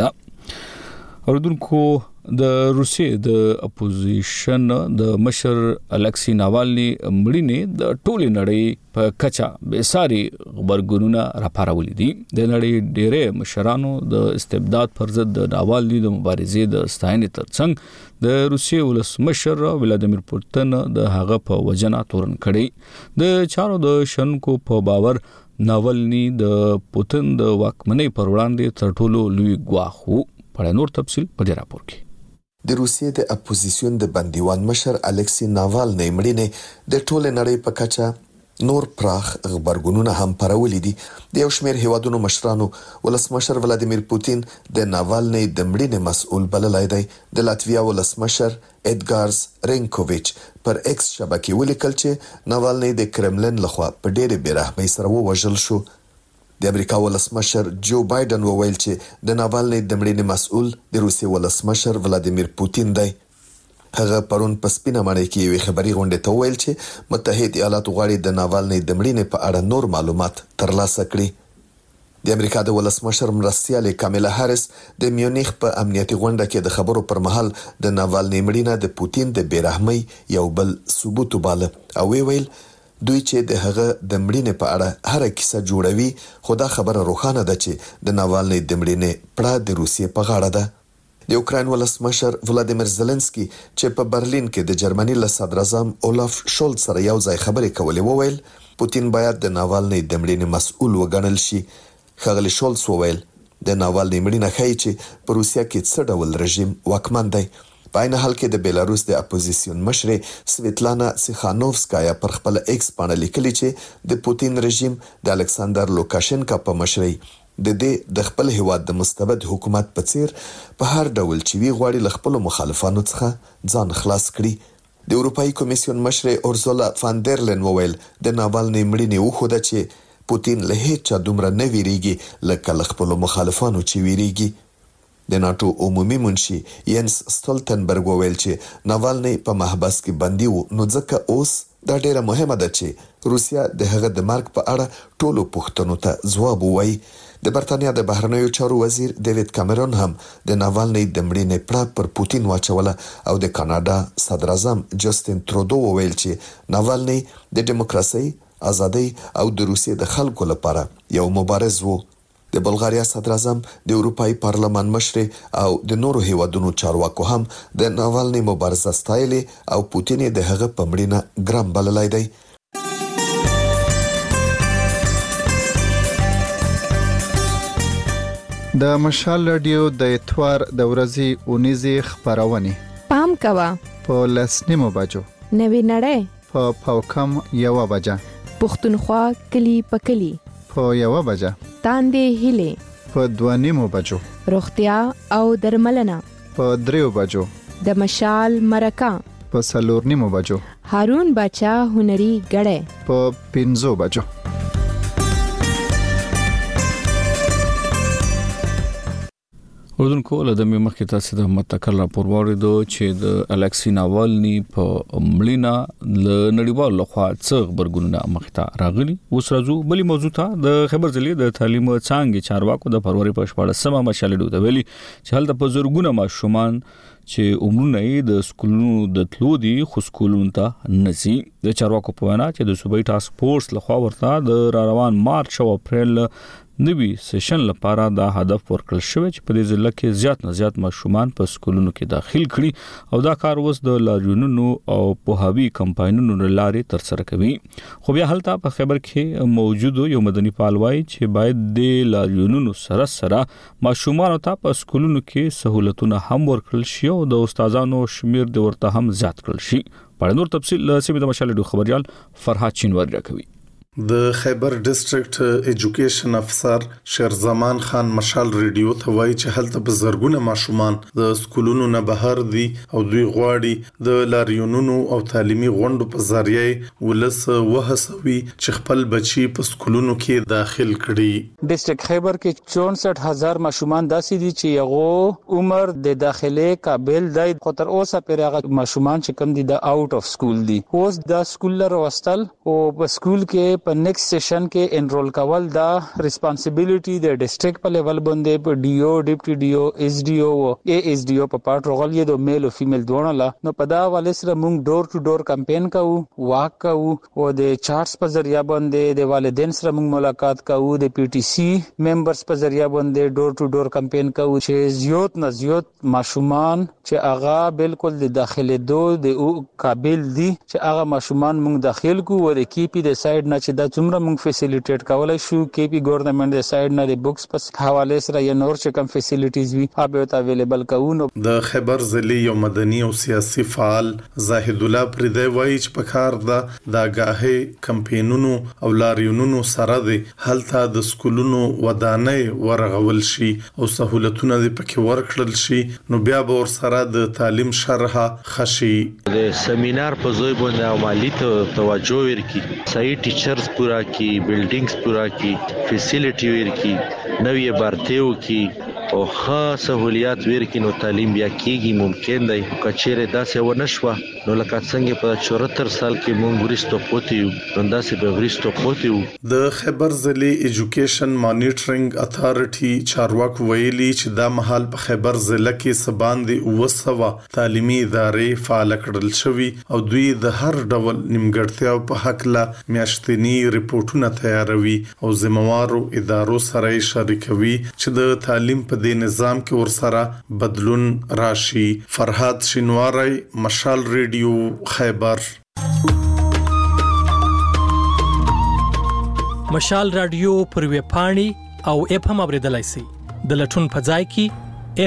ده. اوردونکو د روسیې د اپوزیشن د مشر الکسی ناوالني مړینې د ټولې نړۍ په کچا بېساري خبرګونونه راپارولې دي. د نړۍ ډېرې مشرانو د استبداد پر ضد د ناوالني د مبارزې د ستاینې ترڅنګ د روسیې ولسمشر ولادیمیر پوتین د هغه په وجنه تورن کړي. د چارو د شنکو په باور ناوالني د پوتین د واکمنۍ پر وړاندې تر ټولو لوی ګواښ وو. په نور تفصیل په دې راپور کې د روسیې د اپوزیسیون د بندیوان مشر الکسی ناوالني مړینې د ټوله نړۍ په کچه نور پراخ خبرګونونه هم پرولې دي. د یو شمېر هیوادونو مشرانو ولسمشر ولادیمیر پوتین د ناوالني د مړینې مسؤل بللی دی. د لاتویا ولسمشر ادګارز رینکوویچ پر ایکس شبکې ولیکل چې ناوالني د کرملن لخوا په ډېرې بېرحمۍ سره ووژل شو. د امریکا ولسمشر جو بایدن وویل چې د ناوالني د مړینې مسؤل د روسیې ولسمشر ولادیمیر پوتین دی. هغه پرون په سپینه ماڼۍ کې یوې خبري غونډې ته وویل چې متحد ایالات غواړي د ناوالني د مړینې په اړه نور معلومات ترلاسه کړي. د امریکا د ولسمشر مرستیالې کامیلا هاریس د میونخ په امنیتي غونډه کې د خبرو پر مهال د ناوالني مړینه د پوتین د بیرحمۍ یو بل ثبوت وباله او ویل دوی چې د هغه د مړینې په اړه هر کیسه جوړوي خو دا خبره روښانه ده چې د ناوالني د مړینې پړه د روسیې په غاړه ده. د اوکراین ولسمشر ولادیمیر زيلنسکي چې په برلین کې د جرمني له صدر اعظم اولاف شولز سره یو ځای خبرې کولې وویل پوتین باید د ناوالني د مړینې مسؤل وګڼل شي. ښاغلی شولز وویل د ناوالني مړینه ښیي چې په روسیه کې څه ډول رژیم واکمن دی. په عین حال کې د بیلاروس د اپوزیسیون مشرې سویتلانا سیخانوفسکایا پر خپل ایکس باندې لیکلي چې د پوتین رژیم د الکساندر لوکاشنکا په مشرۍ د دې د خپل هیواد د مستبد حکومت په څیر په هر ډول چې وی غواړي له خپل مخالفانو څخه ځان خلاص کړي. د اروپאי کمیسیون مشرې اورزولا فاندرلن وویل د ناوالني مړینې وخوده چې پوتین له هیڅ دومره نه ویریږي لکه له خپل مخالفانو چې ویریږي. د ناتو عمومي منشي ینس ستولتنبرګ وویل چې ناوالني په محبس کې بندي وو نو ځکه اوس دا ډیره مهمه ده چې روسیا د هغه د مرګ په اړه ټولو پوښتنو ته ځواب ووایي. د برتانیا د بهرنیو چارو وزیر ډیوډ کامرون هم د ناوالني د مړینې پړه پر پوتین واچوله او د کاناډا صدر اعظم جسټین ترودو وویل چې ناوالني د دیموکراسي، ازادي او د روسیې د خلکو لپاره یو مبارز وو. د بلغاریا صدر اعظم د اروپאי پارلمان مشرې او د نورو هیوادونو چارواکو هم د ناوالني مبارزه ستایلې او پوتین د هغه په مړینه ګرام بللی دی. د مشال رادیو د اتوار د ورځې اونیزي خبرونه پام کوا په لسنیمو بجو نوی نړۍ په پاوکم یو بجه پښتونخوا کلی پکلی په یو بجه تاندې هله په 2:30 بجو روغتیا او درملنه په 3 بجو د مشال مرکه په 4:30 بجو هارون بچا هنري غړې په 5 بجو. اوردونکو له دمه مخکې تاسو د متکل راپور واوریدو چې د الکسی ناوالني په مړینه ل نړیوال لخوا څه خبرګونونه مخته راغلي. اوس راځو بلې موضوع ته. د خبر ځلې د تعلیم څنګه چارواکو د فروری په 14مه مشالډو د ویلي چې هلته په زورګونه ماشومان چې عمرونه د سکولونو د تلو دي خو سکولونو ته نزي. د چارواکو په وینا چې د صوبایي ټاسک فورس لخوا ورته د روان مارچ او اپریل نوي سیشن لپاره دا هدف ورکړل شوی چې په دې ضلع کې زیات نه زیات ماشومان په سکولونو کې داخل کړي او دا کار اوس د لاریونونو او پوهاوی کمپاینونو لارې تر سره کوي. خو بیا هلته په خبر کې موجود یو مدني پالوای چې باید د لاریونونو سره ماشومان ته په سکولونو کې سہولتونه هم ورکړل شي او د استادانو شمیر د ورته هم زیات کړل شي. په نور تفصیل سیمه د مشال خبريال فرحات چینواری راکوي. د خیبر ډیسټریکټ ایجوکیشن افسر شیرزمان خان مشال ریډیو ته وایي چې هلته په زرګونه ماشومان د سکولونو نه بهر دي او دوی غواړي د لاریونونو او تعلیمي غونډو په ذریعه ولس وهڅوي چې خپل بچي په سکولونو کې داخل کړي. ډیسټریکټ خیبر کې 64000 ماشومان داسې دي چې یغو عمر د داخله قابل دی خو تر اوسه پر هغه ماشومان چې کم دي د آوټ اف سکول دي. اوس د سکول لر وستل او په سکول کې په نیکسٹ سیشن کې انرول کول دا ریسپانسیبিলিټي د ډیسټریکټ په لیول باندې په ډي او ډیپټي ډي او ایس ډي او اے ایس ډي او په پارت رغلې د میل او فیمیل دوه لا نو په دا والے سره موږ ډور ټو ډور کمپاین کوو واک کوو او د چارټس په ذریعہ باندې د والدین سره موږ ملاقات کوو د پی ټي سي ممبرز په ذریعہ باندې ډور ټو ډور کمپاین کوو چې زیات نه زیات ماشومان چې هغه بالکل د داخله د قابل دي چې هغه ماشومان موږ داخل کوو او د کی پی د سایډ نه چې دا څومره موږ فیسیلیټیټ کولای شو کې پی ګورنمنت د سایډ نه د بوکس پس حواله سره یا نور چې کوم فیسیلیټیز وي هغه ته اویلیبل کوو. د خیبر ضلع یو مدني او سیاسي فعال زاهد الله پردی وایي چې په کار د آگاهي کمپاینونو او لاریونونو سره د هلته د سکولونو ودانۍ ورغول شي او سہولتونه د پکې ورکړل شي نو بیا به ور سره د تعلیم شرحه خشي. د سیمینار په ځای باندې عملی توجه ورکړي صحیح ټیچرز پورا کی بلډینګز پورا کی فیسیلیټي ورکی نوې بارتیو کی او خاص سہولیات ورکی نو تعلیم بیا کیږي ممکن دی کچېره داسې ونشوه نو لکه څنګه په 74 سال کې مونږ ورستو پوتیو داسې به ورستو پوتیو. د خیبر ضلع ایجوکیشن مانیټرینګ اتھارټي چارواکو ویلي چې دا مهال په خیبر ضلع کې سباندې وسوه تعلیمي ادارې فعال کړل شوي او دوی د هر ډول نیمګړتیاو په حق لا میاشتنی ریپورتونه تیاروي او ذمہوارو ادارو سره شریکوي چې د تعلیم په دې نظام کې ورسره بدلون راشي. فرحات شینواری مشال ریډیو خیبر. مشال رادیو پر ویب پاڼې او اپ هم اوریدلای شئ. د لټون په ځای کې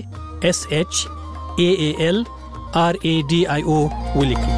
MASHALRADIO ولیکئ.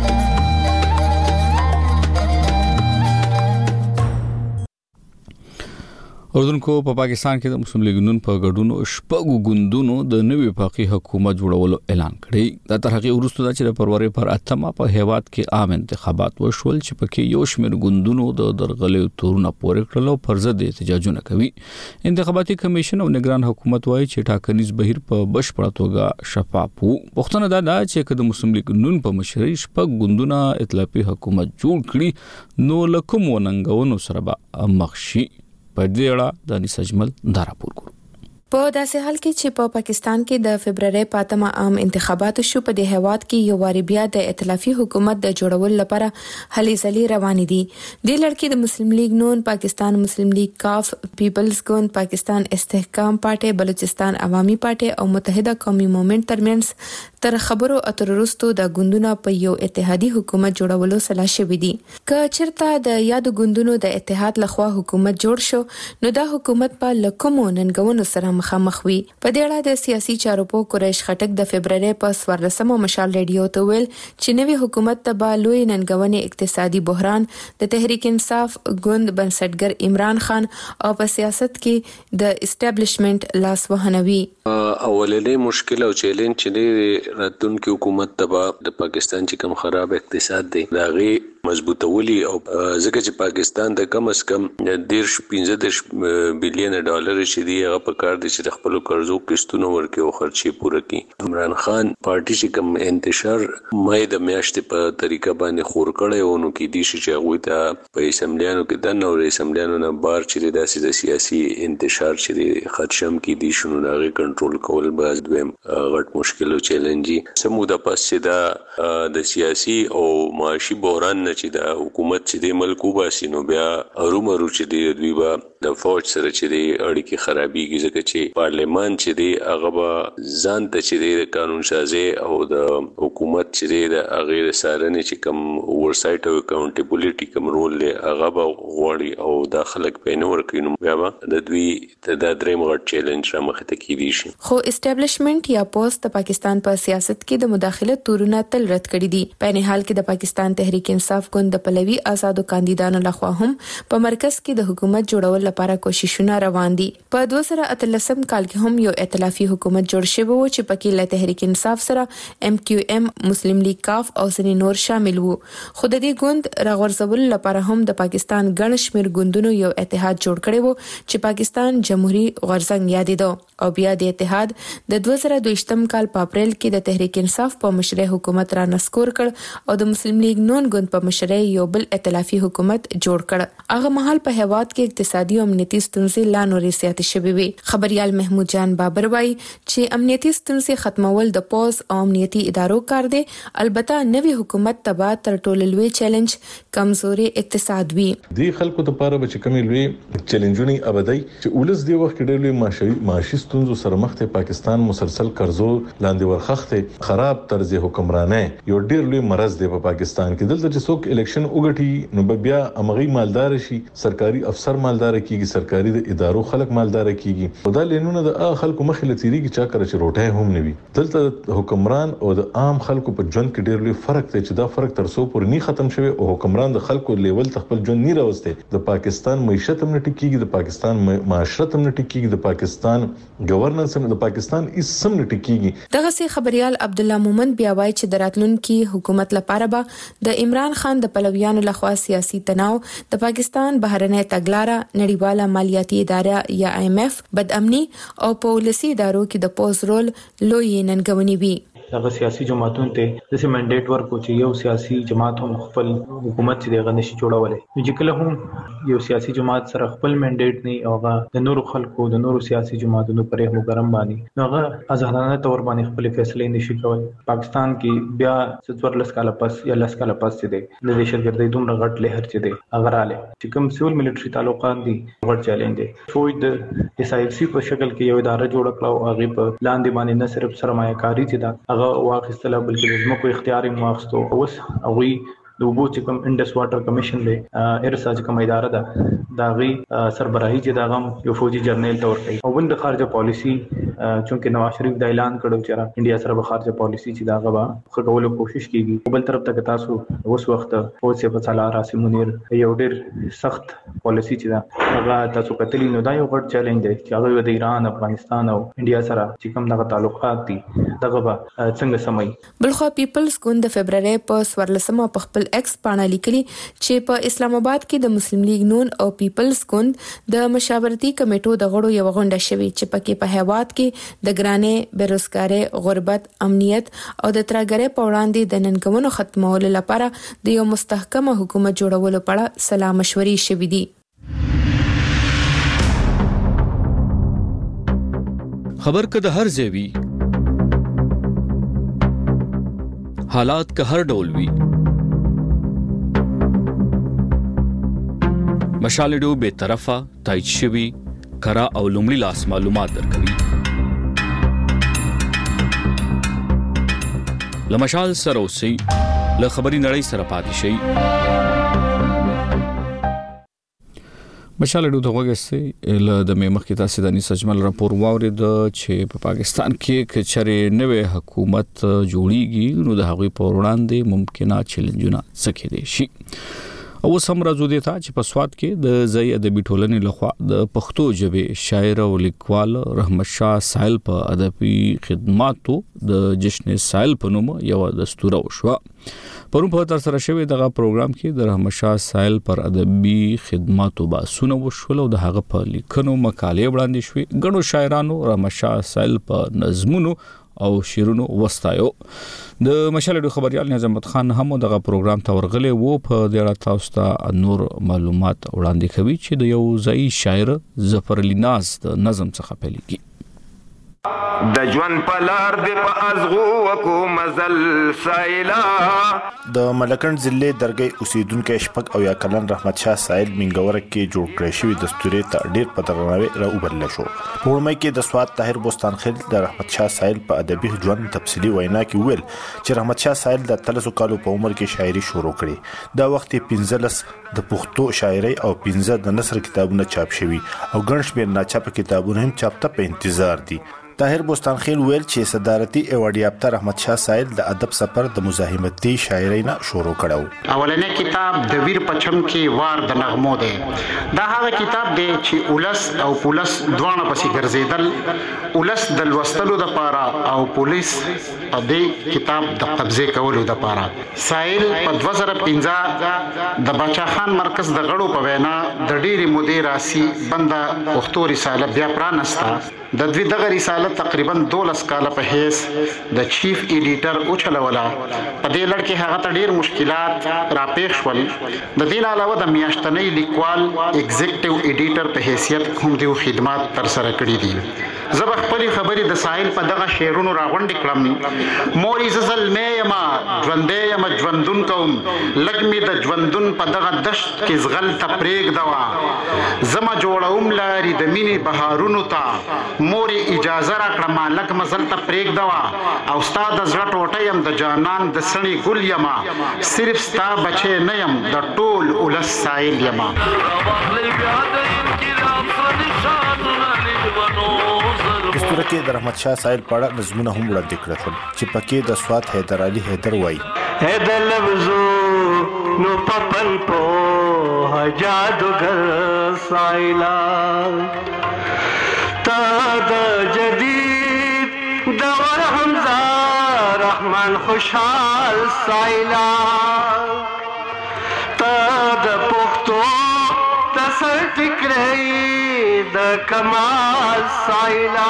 اردن کو په پاکستان کې د مسلم لیگ نون په ګډونو شپږو ګوندونو د نوي وفاقي حکومت جوړولو اعلان کړی. د ترغه وروسته چې په فروری پر 8 په هیواد کې عام انتخابات وشول چې پکې یو شمېر ګوندونو د درغلې تورونه پورې کړل او پر ضد احتجاجونه کوي. انتخاباتي کمیشن او نگران حکومت وایي چې ټاکنیز بهیر په بشپړه توګه شفاف وو. پښتنه دا چې د مسلم لیگ نون په مشرۍ شپږ ګوندونه ائتلافي حکومت جوړ کړي نو لکه موننګونو سره به مخشي. په دې اړه د نسجمل دا راپور کوي. په داسې حال کې چې په پاکستان کې د فبرवरी 8 عام انتخابات شو په د هیواد کې یو واری بیا د ائتلافي حکومت د جوړولو لپاره هلې ځلې روانې دي. د لړ کې د مسلم لیگ نون، پاکستان مسلم لیگ کاف، پیپلز ګوند، پاکستان استحکام پارټي، بلوچستان عوامي پارټي او متحده قومي موومېنټ ترمنځ تر خبرو اترو وروسته د ګوندونو په یو اتحادي حکومت جوړولو سلا شوې دي. که چیرته د یادو ګوندونو د اتحاد لخوا حکومت جوړ شو نو دا حکومت په لکمو ننګونو سره مخامخ وي. په دې اړه د سیاسي چارو په قریش خټک د فبرवरी په 14 مشال ریډیو ته ویل چې نوی حکومت ته به لوی ننګونې اقتصادي بحران، د تحریک انصاف ګوند بنسټګر عمران خان او په سیاست کې د اسټابلیشمنت لاس وهنوي. اولنې مشکل او چیلنج چې راتلونکي حکومت ته د پاکستان چې کوم خراب اقتصاد دی دا غي مضبوطولي او ځکه چې پاکستان د کم از کم 15 بلین ډالر چې دی هغه په کار دي چې خپل قرضو قسطونه ورکړي او خرچي پوره کړي. عمران خان پارټي چې کوم انتشار مې د میاشتې په طریقه باندې خور کړي او نو کې دي چې هغه ته په اسمبلیانو کې د نور اسمبلیانو نه بار چې د سیاسي انتشار چې خدشم کې دي شنو هغه کنټرول کول باز دویم غټ مشکل او چیلنج سمو د پس چې د سیاسي او معاشي بحران نه چې د حکومت چې د ملک وباسي نو بیا ارومرو چې دی دوی به د فوج سره چې دی اړیکې خرابېږي ځکه چې پارلیمان چې دی هغه به ځان ته چې دی قانون سازي او د حکومت چې دی د هغه سارنې چې کوم اورسایت او اکاونټیبিলিټي کوم رول دی هغه به غوړي او د خلک په نور کې نو بیا د دوی د درېم غټ چیلنج را مخ ته کیږي شي. خو اسټابلیشمنت یا پوسټ د پاکستان په سیاست کې د مداخلت تورونه تل رد کړي دي. په نه حال کې د پاکستان تحریک انصاف ګوند د پلوي آزادو کاندیدانو لخوا هم په مرکز کې د حکومت جوړول لپاره کوششونه روان دي. په 2013 کال کې هم یو ائتلافي حکومت جوړ شوی و چې پکې له تحریک انصاف سره MQM مسلم لیگ کاف او ځینې نور شامل وو. خو د دې ګوند راغورځول لپاره هم د پاکستان ګڼ شمېر ګوندونو یو اتحاد جوړ کړی وو چې پاکستان جمهوریت غورځنګ یادېده او بیا د اتحاد د 2022 کال په اپریل کې د تحریک انصاف په مشرۍ حکومت را نسکور کړ او د مسلم لیگ نون ګوند په مشرۍ یو بل ائتلافي حکومت جوړ کړ. هغه مهال په هیواد کې اقتصادي او امنیتي ستونزې لا نورې زیاتې شوې وې. خبريال محمود جان بابر وایي چې امنیتي ستونزې ختمول د پوز او امنیتي ادارو کار دی. البته نوې حکومت تبا تر ټولو لوی چیلنج کمزوري اقتصاد وي. دی خلکو ته لپاره چې کومې لوی چیلنجونه ابدي چې ولس دی وخت کې ډېر لوی معاشي ستونزو سره مخ ته پاکستان مسلسل قرضو لاندې ورخخته خراب طرز حکمرانه یو ډېر لوی مرض دی په پاکستان کې. دلته چې څوک الیکشن وګټي نو بیا امغي مالدار شي، سرکاري افسر مالدار کیږي، سرکاري د ادارو خلک مالدار کیږي. خدا لینونه د خلکو مخې لتیریږي چا کړ چې روټه هم نوي. دلته حکمران او د عام خلکو په ژوند کې ډېر لوی فرق دی چې دا فرق تر څو پورې نه ختم شوی او حکمران د خلکو لیول خپل ژوند نه راوسته. د پاکستان معیشت هم نه ټیکيږي، د پاکستان معاشرت هم نه ټیکيږي، د پاکستان گورننس هم د پاکستان اسم نه ټیکيږي. دغه سي خبريال عبد الله مومن بیا وایي چې د راتلونکي حکومت لپاره به د عمران خان د پلویانو لخوا سیاسي تناو، د پاکستان بهرنۍ تګلارې، نړیواله مالیاتي اداره یا IMF، بدامني او پالیسي ادارو کې د پوز رول لوی ننګونی وي. دغه سیاسي جماعتونو ته د منډیټ ورکو چې یو سیاسي جماعت هم خپل حکومت چې دغه نشي جوړولای. چې کله هم یو سیاسي جماعت سره خپل منډیټ نه او د نورو خلکو د نورو سیاسي جماعتونو پرې مګرم باندې هغه آزادانه تور باندې خپل فیصله نشي کولای. پاکستان کې بیا 14 کال پس یا 10 کال پس چې د دهشتګردۍ دومره غټ لهر چې دی هغه رااله چې کوم سیول ملټری تعلقات دي غټ چیلنج دی. فوج د SIFC په شکل کې یو اداره جوړ کړه او هغه په لاندې باندې نه صرف سرمایه‌کاري چې دا واخیستله بلکې د ځمکو اختیار یې واخیستو. اوس هغوی د اوبو چې کوم انډس واټر کمیشن دی ارسا چې کوم اداره ده دا غي سربراهي چې دا غم یو فوجي جرنیل ته ورکړي. او بل د خارجه پالیسی چونکه نواز شریف د اعلان کړو چې انډیا سره به خارجه پالیسی چې دا غوا خټولو کوشش کیږي. او بل طرف ته تاسو اوس وخت فوج سے فصلا راسم منیر یو ډېر سخت پالیسی چې دا هغه تاسو کتلی نو دا یو غټ چیلنج دی چې هغه د ایران، افغانستان او انډیا سره چې کوم دغه تعلقات دي دغه څنګه سمي. بلخو پیپلز ګوند د فبرवरी په 14 په خپل ایکس پاڼه لیکلي چې په اسلام آباد کې د مسلم لیگ نون او پیپلز ګوند د مشاورتي کمیټو د غړو یو غونډه شوې چې پکې په هیواد کې د ګرانې بیروزګارۍ، غربت، امنیت او د ترهګرۍ په وړاندې د ننګونو ختمولو لپاره د یو مستحکم حکومت جوړولو په اړه سلا مشورې شوې دي. خبر که د هر ځای وي، حالات که هر ډول وي، مشالډو به طرفه تایید شوی کرا او لومړی لاس معلومات درکوي. لمشال سره اوسئ، له خبري نړۍ سره پاتې شئ. مشالډو ته وګورئ له د مخکې تاسو د انیس اجمل راپور واورید چې په پاکستان کې کچره نوې حکومت جوړیږي نو د هغوی په وړاندې ممکنه چیلنجونه څه کېدای شي. او سم راځو دي ته چې په سواد کې د ځای ادبي ټولنې لخوا د پښتو ژبې شاعر او لیکوال رحمت شاه سایل په ادبي خدماتو د جشن سایل په نوم یو دستور وشو. پرون په تر سره شوی دغه پروګرام کې د رحمت شاه سایل پر ادبي خدماتو باسونه وشول او د هغه په لیکنو مقالې وړاندې شوې. غنو شاعرانو رحمت شاه سایل په نظمونو او شیرونو وستایو. د مشالډو خبريال نظمت خان هم دغه پروګرام ته ورغلی وو. په دې اړه تاسو ته نور معلومات وړاندې کوي چې د یو ځای شاعر ظفر علي ناز د نظم څخه پیلېږي. د ژوند په لار دی په ازغو وکو مزل سایلا. د ملکنډ ضلع درګۍ اوسیدونکو شپږ او یا کلن رحمت شاه سایل منګورک کې جوړ کړی شوی دستوري ته ډیر په درناوي راوبلل شو. په وړمې کې د سواد طاهر بوستانخیل د رحمت شاه سایل په ادبي ژوند تفصیلی وینا کې ویل چې رحمت شاه سایل د 13 کالو په عمر کې شاعري شروع کړې. دا وخت 15 د پښتو شاعري او 15 د نثر کتابونه چاپ شوي او ګڼ شمېر ناچاپه کتابونه هم چاپ ته په انتظار دي. طاهر بوستانخیل ویل چې صدارتي ایوارډ یافته رحمت شاه سایل د ادب سفر د مزاحمتي شاعرۍ نه شروع کړو. اولنې کتاب د ویر پچم کې وار د نغمو دی. دا هغه کتاب دی چې اولس او پولیس دواړه پسې ګرځیدل، اولس د لوستلو د پاره او پولیس په دې کتاب د قبضه کولو د پاره. سایل په 2015 د باچا خان مرکز د غړو په وینا د ډېری مودې راسي بنده پښتو رساله بیا پرانستا. د دوی دغه رساله تقریبا 12 کال په هیڅ د چیف ایډیټر او چلولا. په دې لړ کې هغه ته ډیر مشکلات راپېښ شول. د دې علاوه د میاشتنۍ لیکوال ایگزیکټیو ایډیټر په حیثیت هم دیو خدمات تر سره کړې دي. زه به خپل خبرې د ساحل په دغه شعرونو راغونډې کړم. موري زل مې یما ژوندې یم ژوندون کوم لګ می د ژوندون په دغه دشت کې زغل ته پرېګ دوا. زما جوړوم لاري د مینې بهارونو ته موري اجازه را کړه مالک مزل ته پرېګ دوا. او ستا د زړه ټوټه یم د جانان د سړي ګل یما صرف ستا بچې نه یم د ټول ولس سایل یما. دستور کې د رحمت شاه سایل په اړه نظمونه هم وړاندې کړل شول چې پکې د سواد حیدر علي حیدر وایي حیدر لفظو نو پپن په جادوګر سایلا تا د جدید دور حمزه رحمان خوشحال سایلا تا د پښتو تسر ټکرې د کمال سایلا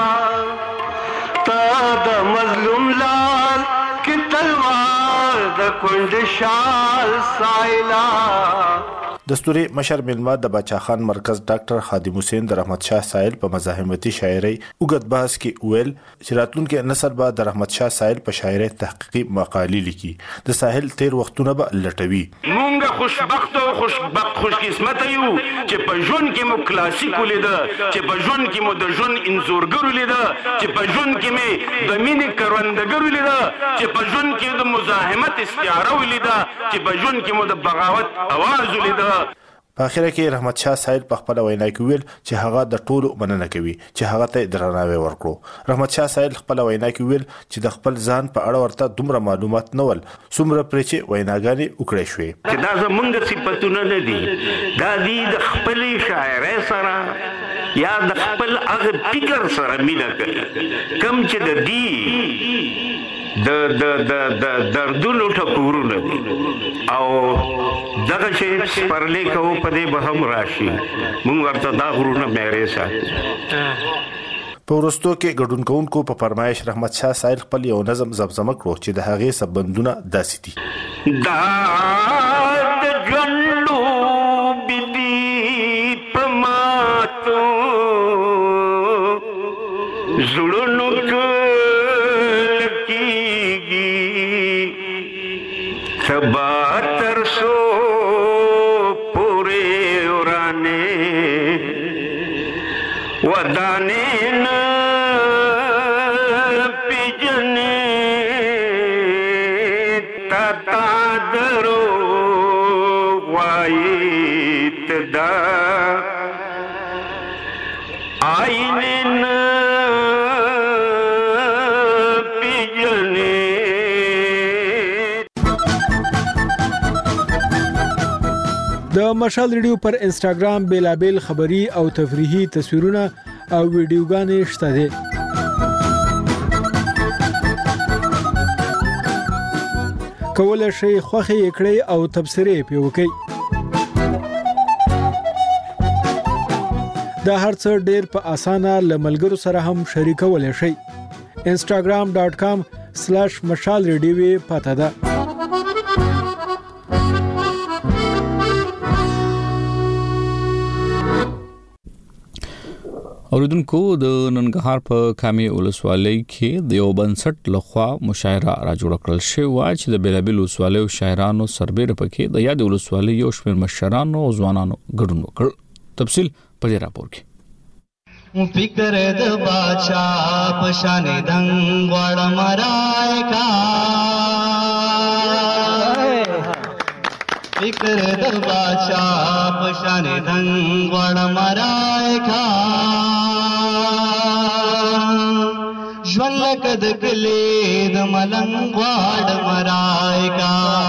تا د مظلوم لال کی تلوار د کند شال سایلا. دستوري مشر ملما د باچا خان مرکز ډاکټر خادم حسین د رحمت شاه سایل په مزاحمتي شاعرۍ وګت بحث کې ویل چې راتلونکي نسل به د رحمت شاه سایل په شاعرۍ تحقیقي مقالې لیکي. د ساحل تیر وختونه به لټوي. مونږه خوشبخت او خوش قسمت یو چې په ژوند کې مو کلاسیک ولیده، چې په ژوند کې مو د ژوند انځورګر ولیده، چې په ژوند کې مې د مینې کروندګر ولیده، چې په ژوند کې د مزاحمت استعاره ولیده، چې په ژوند کې مو د بغاوت आवाज ولیده. په اخر کې رحمت شاه سایل په خپل وینا کې ویل چې هغه د ټولو مننه کوي چې هغه ته درناوی ورکړو. رحمت شاه سایل خپل وینا کې ویل چې د خپل ځان په اړه ورته دومره معلومات نه ول څومره پرې چې ویناګانې وکړې شوې. چې دا زمونږ صفاتونه نه دي، دا دي د خپل شاعرۍ سره یا د خپل هغه فکر سره مینه کوي کم چې د دې د دردونو ټکورونه دي او دغه چې سپرلې کوو په دې به هم راشي. موږ ورته دا غرونه مېرې ساتو. په وروستو کې ګډون کوونکو په فرمایش رحمت شاه سایل خپل یو نظم زمزمه کړو چې د هغې سبندونه داسې دي. دا د ژوند بدی په ماتو زړونو سبا ترسو پورے اورانے ودانے نا پیجنے تاتا درو وائیت دا آئینے نا د مشال ریډیو پر انسټاګرام بیلابل خبری او تفریحي تصویرونه او ویډیوګانې شته دي. کولای شئ خوښي کړئ او تبصرې پې وکړئ. دا هرڅه ډېر په اسانه له ملګرو سره هم شریکولی شئ. instagram.com/mashalradio پته ده. اوریدونکو د ننګرهار په کامي ولسوالۍ کې د یو بنسټ لخوا مشاعره را جوړ کړل شوې و چې د بیلابل ولسوالۍ شاعرانو سربېره پکې د یاد ولسوالۍ یو شمېر مشرانو او ځوانانو ګډون وکړ. تفصیل په دې راپور کې. فکر د بادشاہ پشان دنګ وړ مرای کا فکر د بادشاہ پشان دنګ وړ مرای کا ژوند لکه د کلي د ملنګ وړ مرای کا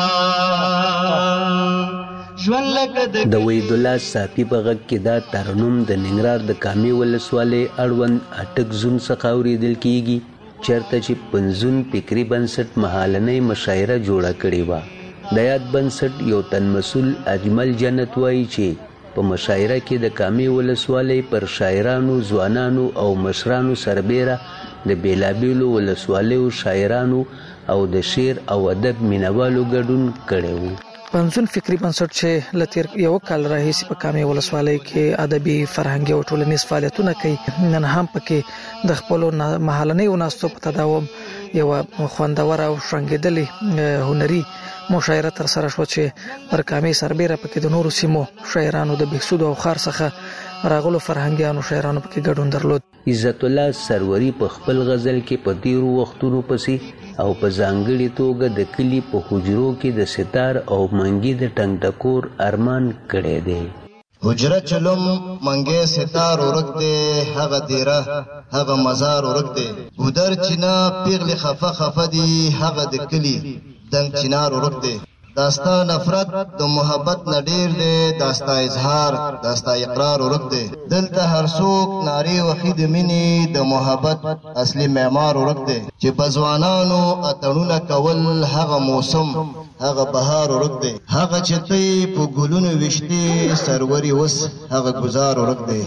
د وحید الله صافي په غږ کې دا ترنم د ننګرهار د کامي ولسوالۍ اړوند اټک زون څخه اورېدل کیږي چېرته چې پنځون فکري بنسټ مهالنۍ مشاعره جوړه کړې وه. د یاد بنسټ یو تن مسؤل اجمل جنت وایي چې په مشاعره کې د کامي ولسوالۍ پر شاعرانو ځوانانو او مشرانو سربېره د بیلابیلو ولسوالیو شاعرانو او د شعر او ادب مینوالو ګډون کړی و. پنځون فکري بنسټ چې لتیر یو کال راهیسې په کامي ولسوالۍ کې ادبي فرهنګي او ټولنیز فعالیتونه کوي نن هم پکې د خپل محلنۍ وناستو په تداوم یو خوندور او شرنګېدلې هنري مشاعره تر سره شو چې پر کامي سربېره پکې د نورو سیمو شاعرانو د بهسود او خار څخه راغلو فرهنګيانو شاعرانو پکې ګډون درلود. عزت الله سروري په خپل غزل کې په تیرو وختونو پسې او په ځانګړي توګه د کلي په حجرو کې د ستار او منګي د ټنګ ټکور ارمان کړی دی. حجره چلم منګي ستار ورک دی هغه دیره هغه مزار ورک دی ګودر چینا پیغلی خفه دی هغه د کلي دنګ چنار ورک دی. داستا نفرت د محبت نډیر دی داستا اظهار داستا اقرار ورک دی دلته هر څوک ناری وخید منی د محبت اصلي معمار ورک دی چې بزوانانو اتړونه کول هغه موسم هغه بهار ورک دی هغه چې تی په ګلونو وشتي سروري وس هغه گزار ورک دی.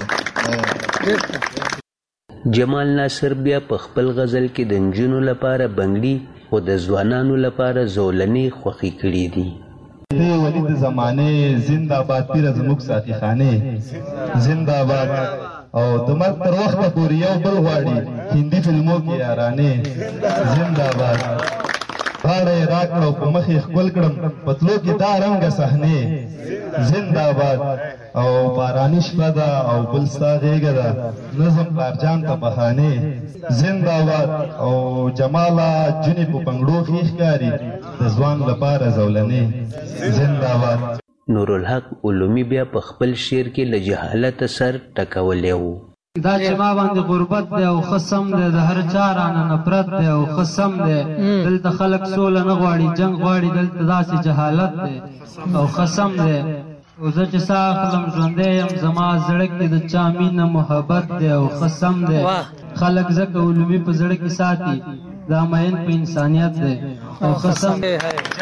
جمال ناصر بیا په خپل غزل کې د نجونو لپاره بنګړي او د ځوانانو لپاره زولنې خوښې کړي دي. دی ولید زمانه زنده‌باد پیر زموږ ساتي خانه زنده‌باد او د مرګ تر وخته پورې یو بل غواړي هندي فلمو کې یارانه زنده‌باد غاړه راکړو په مخې خپل کړم پتلو کې دا رنګ صحنه زنده‌باد او باراني شپه ده او بل ستا غېږه ده نظم پلارجان ته بهانه زنده‌باد او جماله جنې په پنګړو کې ښکاري د ځوان لپاره زولنې زنده‌باد. نورالحق علومي بیا په خپل شعر کې له جهالت سر ټکولی و. دا چې ما باندې غربت دی او خصم دی د هر چا رانه نفرت دی او خصم دی دلته خلک سوله نه غواړي جنگ غواړي دلته داسې جهالت دی او خصم دی او زه چې ساه اخلم ژوندی یم زما زړه کې د چا مینه محبت دی او خصم دی خلک ځکه علومي په زړه کې ساتي دا مین په انسانیت دی او خصم دی.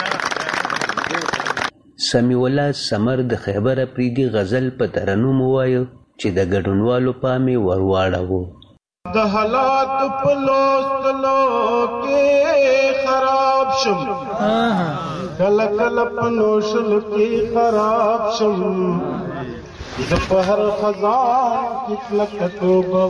سمیع الله سمر د خیبر افریدي غزل په ترنم ووایه چې د ګډونوالو پامې ورواړو. د حالات په لوستلو کې خراب شم کله کله په نوشل کې خراب شم د په هر خزان کې کلک توبه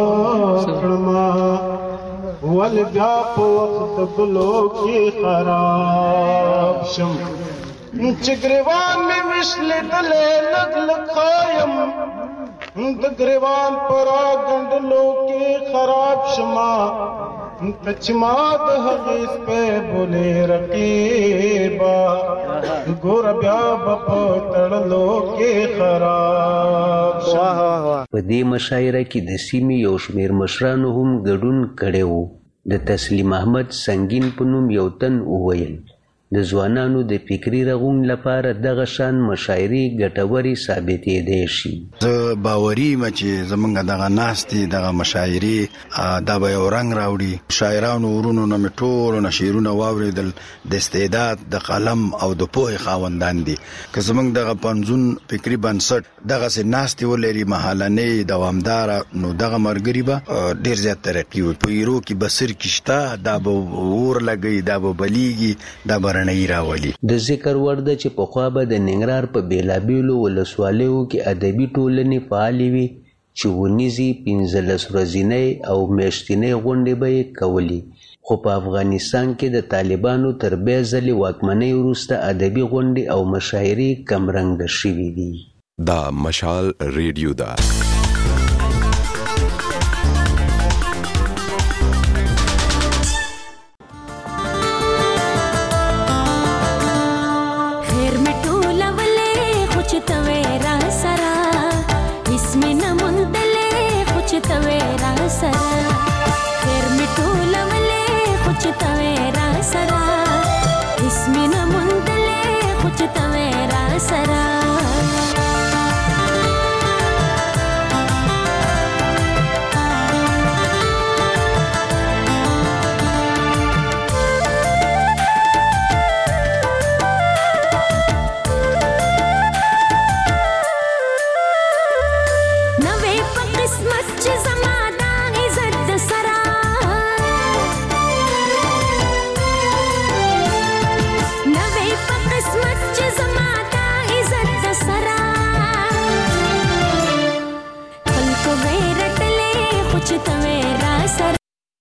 وکړم ول بیا په وخت بلو کې خراب شم چې ګریوان مې وشلېدلې لږ لږ خایم د ګریوان پر غندلو کې خراب شما کچما د هغې سپی بولې رقیبا ګور بیا په تړلو کې خراب شما. په دې مشاعره کې د سیمې یو شمېر مشرانو هم ګډون کړی و. د تسلیم احمد سنگین په نوم یو تن وویل د ځوانانو د فکري رغون لپاره دغه شان مشاعرې ګټورې ثابتېدای شي. زه باوري یم چې زمونږ دغه ناستې دغه مشاعرې دا به یو رنګ راوړي. شاعرانو ورونو نه مې ټولو شعرونه واورېدل د استعداد د قلم او د پوهې خاوندان دي. که زمونږ دغه پنځون فکري بنسټ دغسې ناستې ولري محلنۍ دوامداره نو دغه ملګري به ډېر زیات ترقي وکړي. په ایرو کې به سر کې شته دا به اور لګوي دا به بلیږي دا به د ذکر وړ ده چې پخوا به د ننګرهار په بیلابیلو ولسوالیو کې ادبي ټولنې فعالې وي چې ونیزي 15 ورځې او میاشتنۍ غونډې به یې کولې. خو په افغانستان کې د طالبانو تر بیا ځلې واکمنۍ وروسته ادبي غونډې او مشاعرې کمرنګه شوې دي. دا مشال ریډیو ده.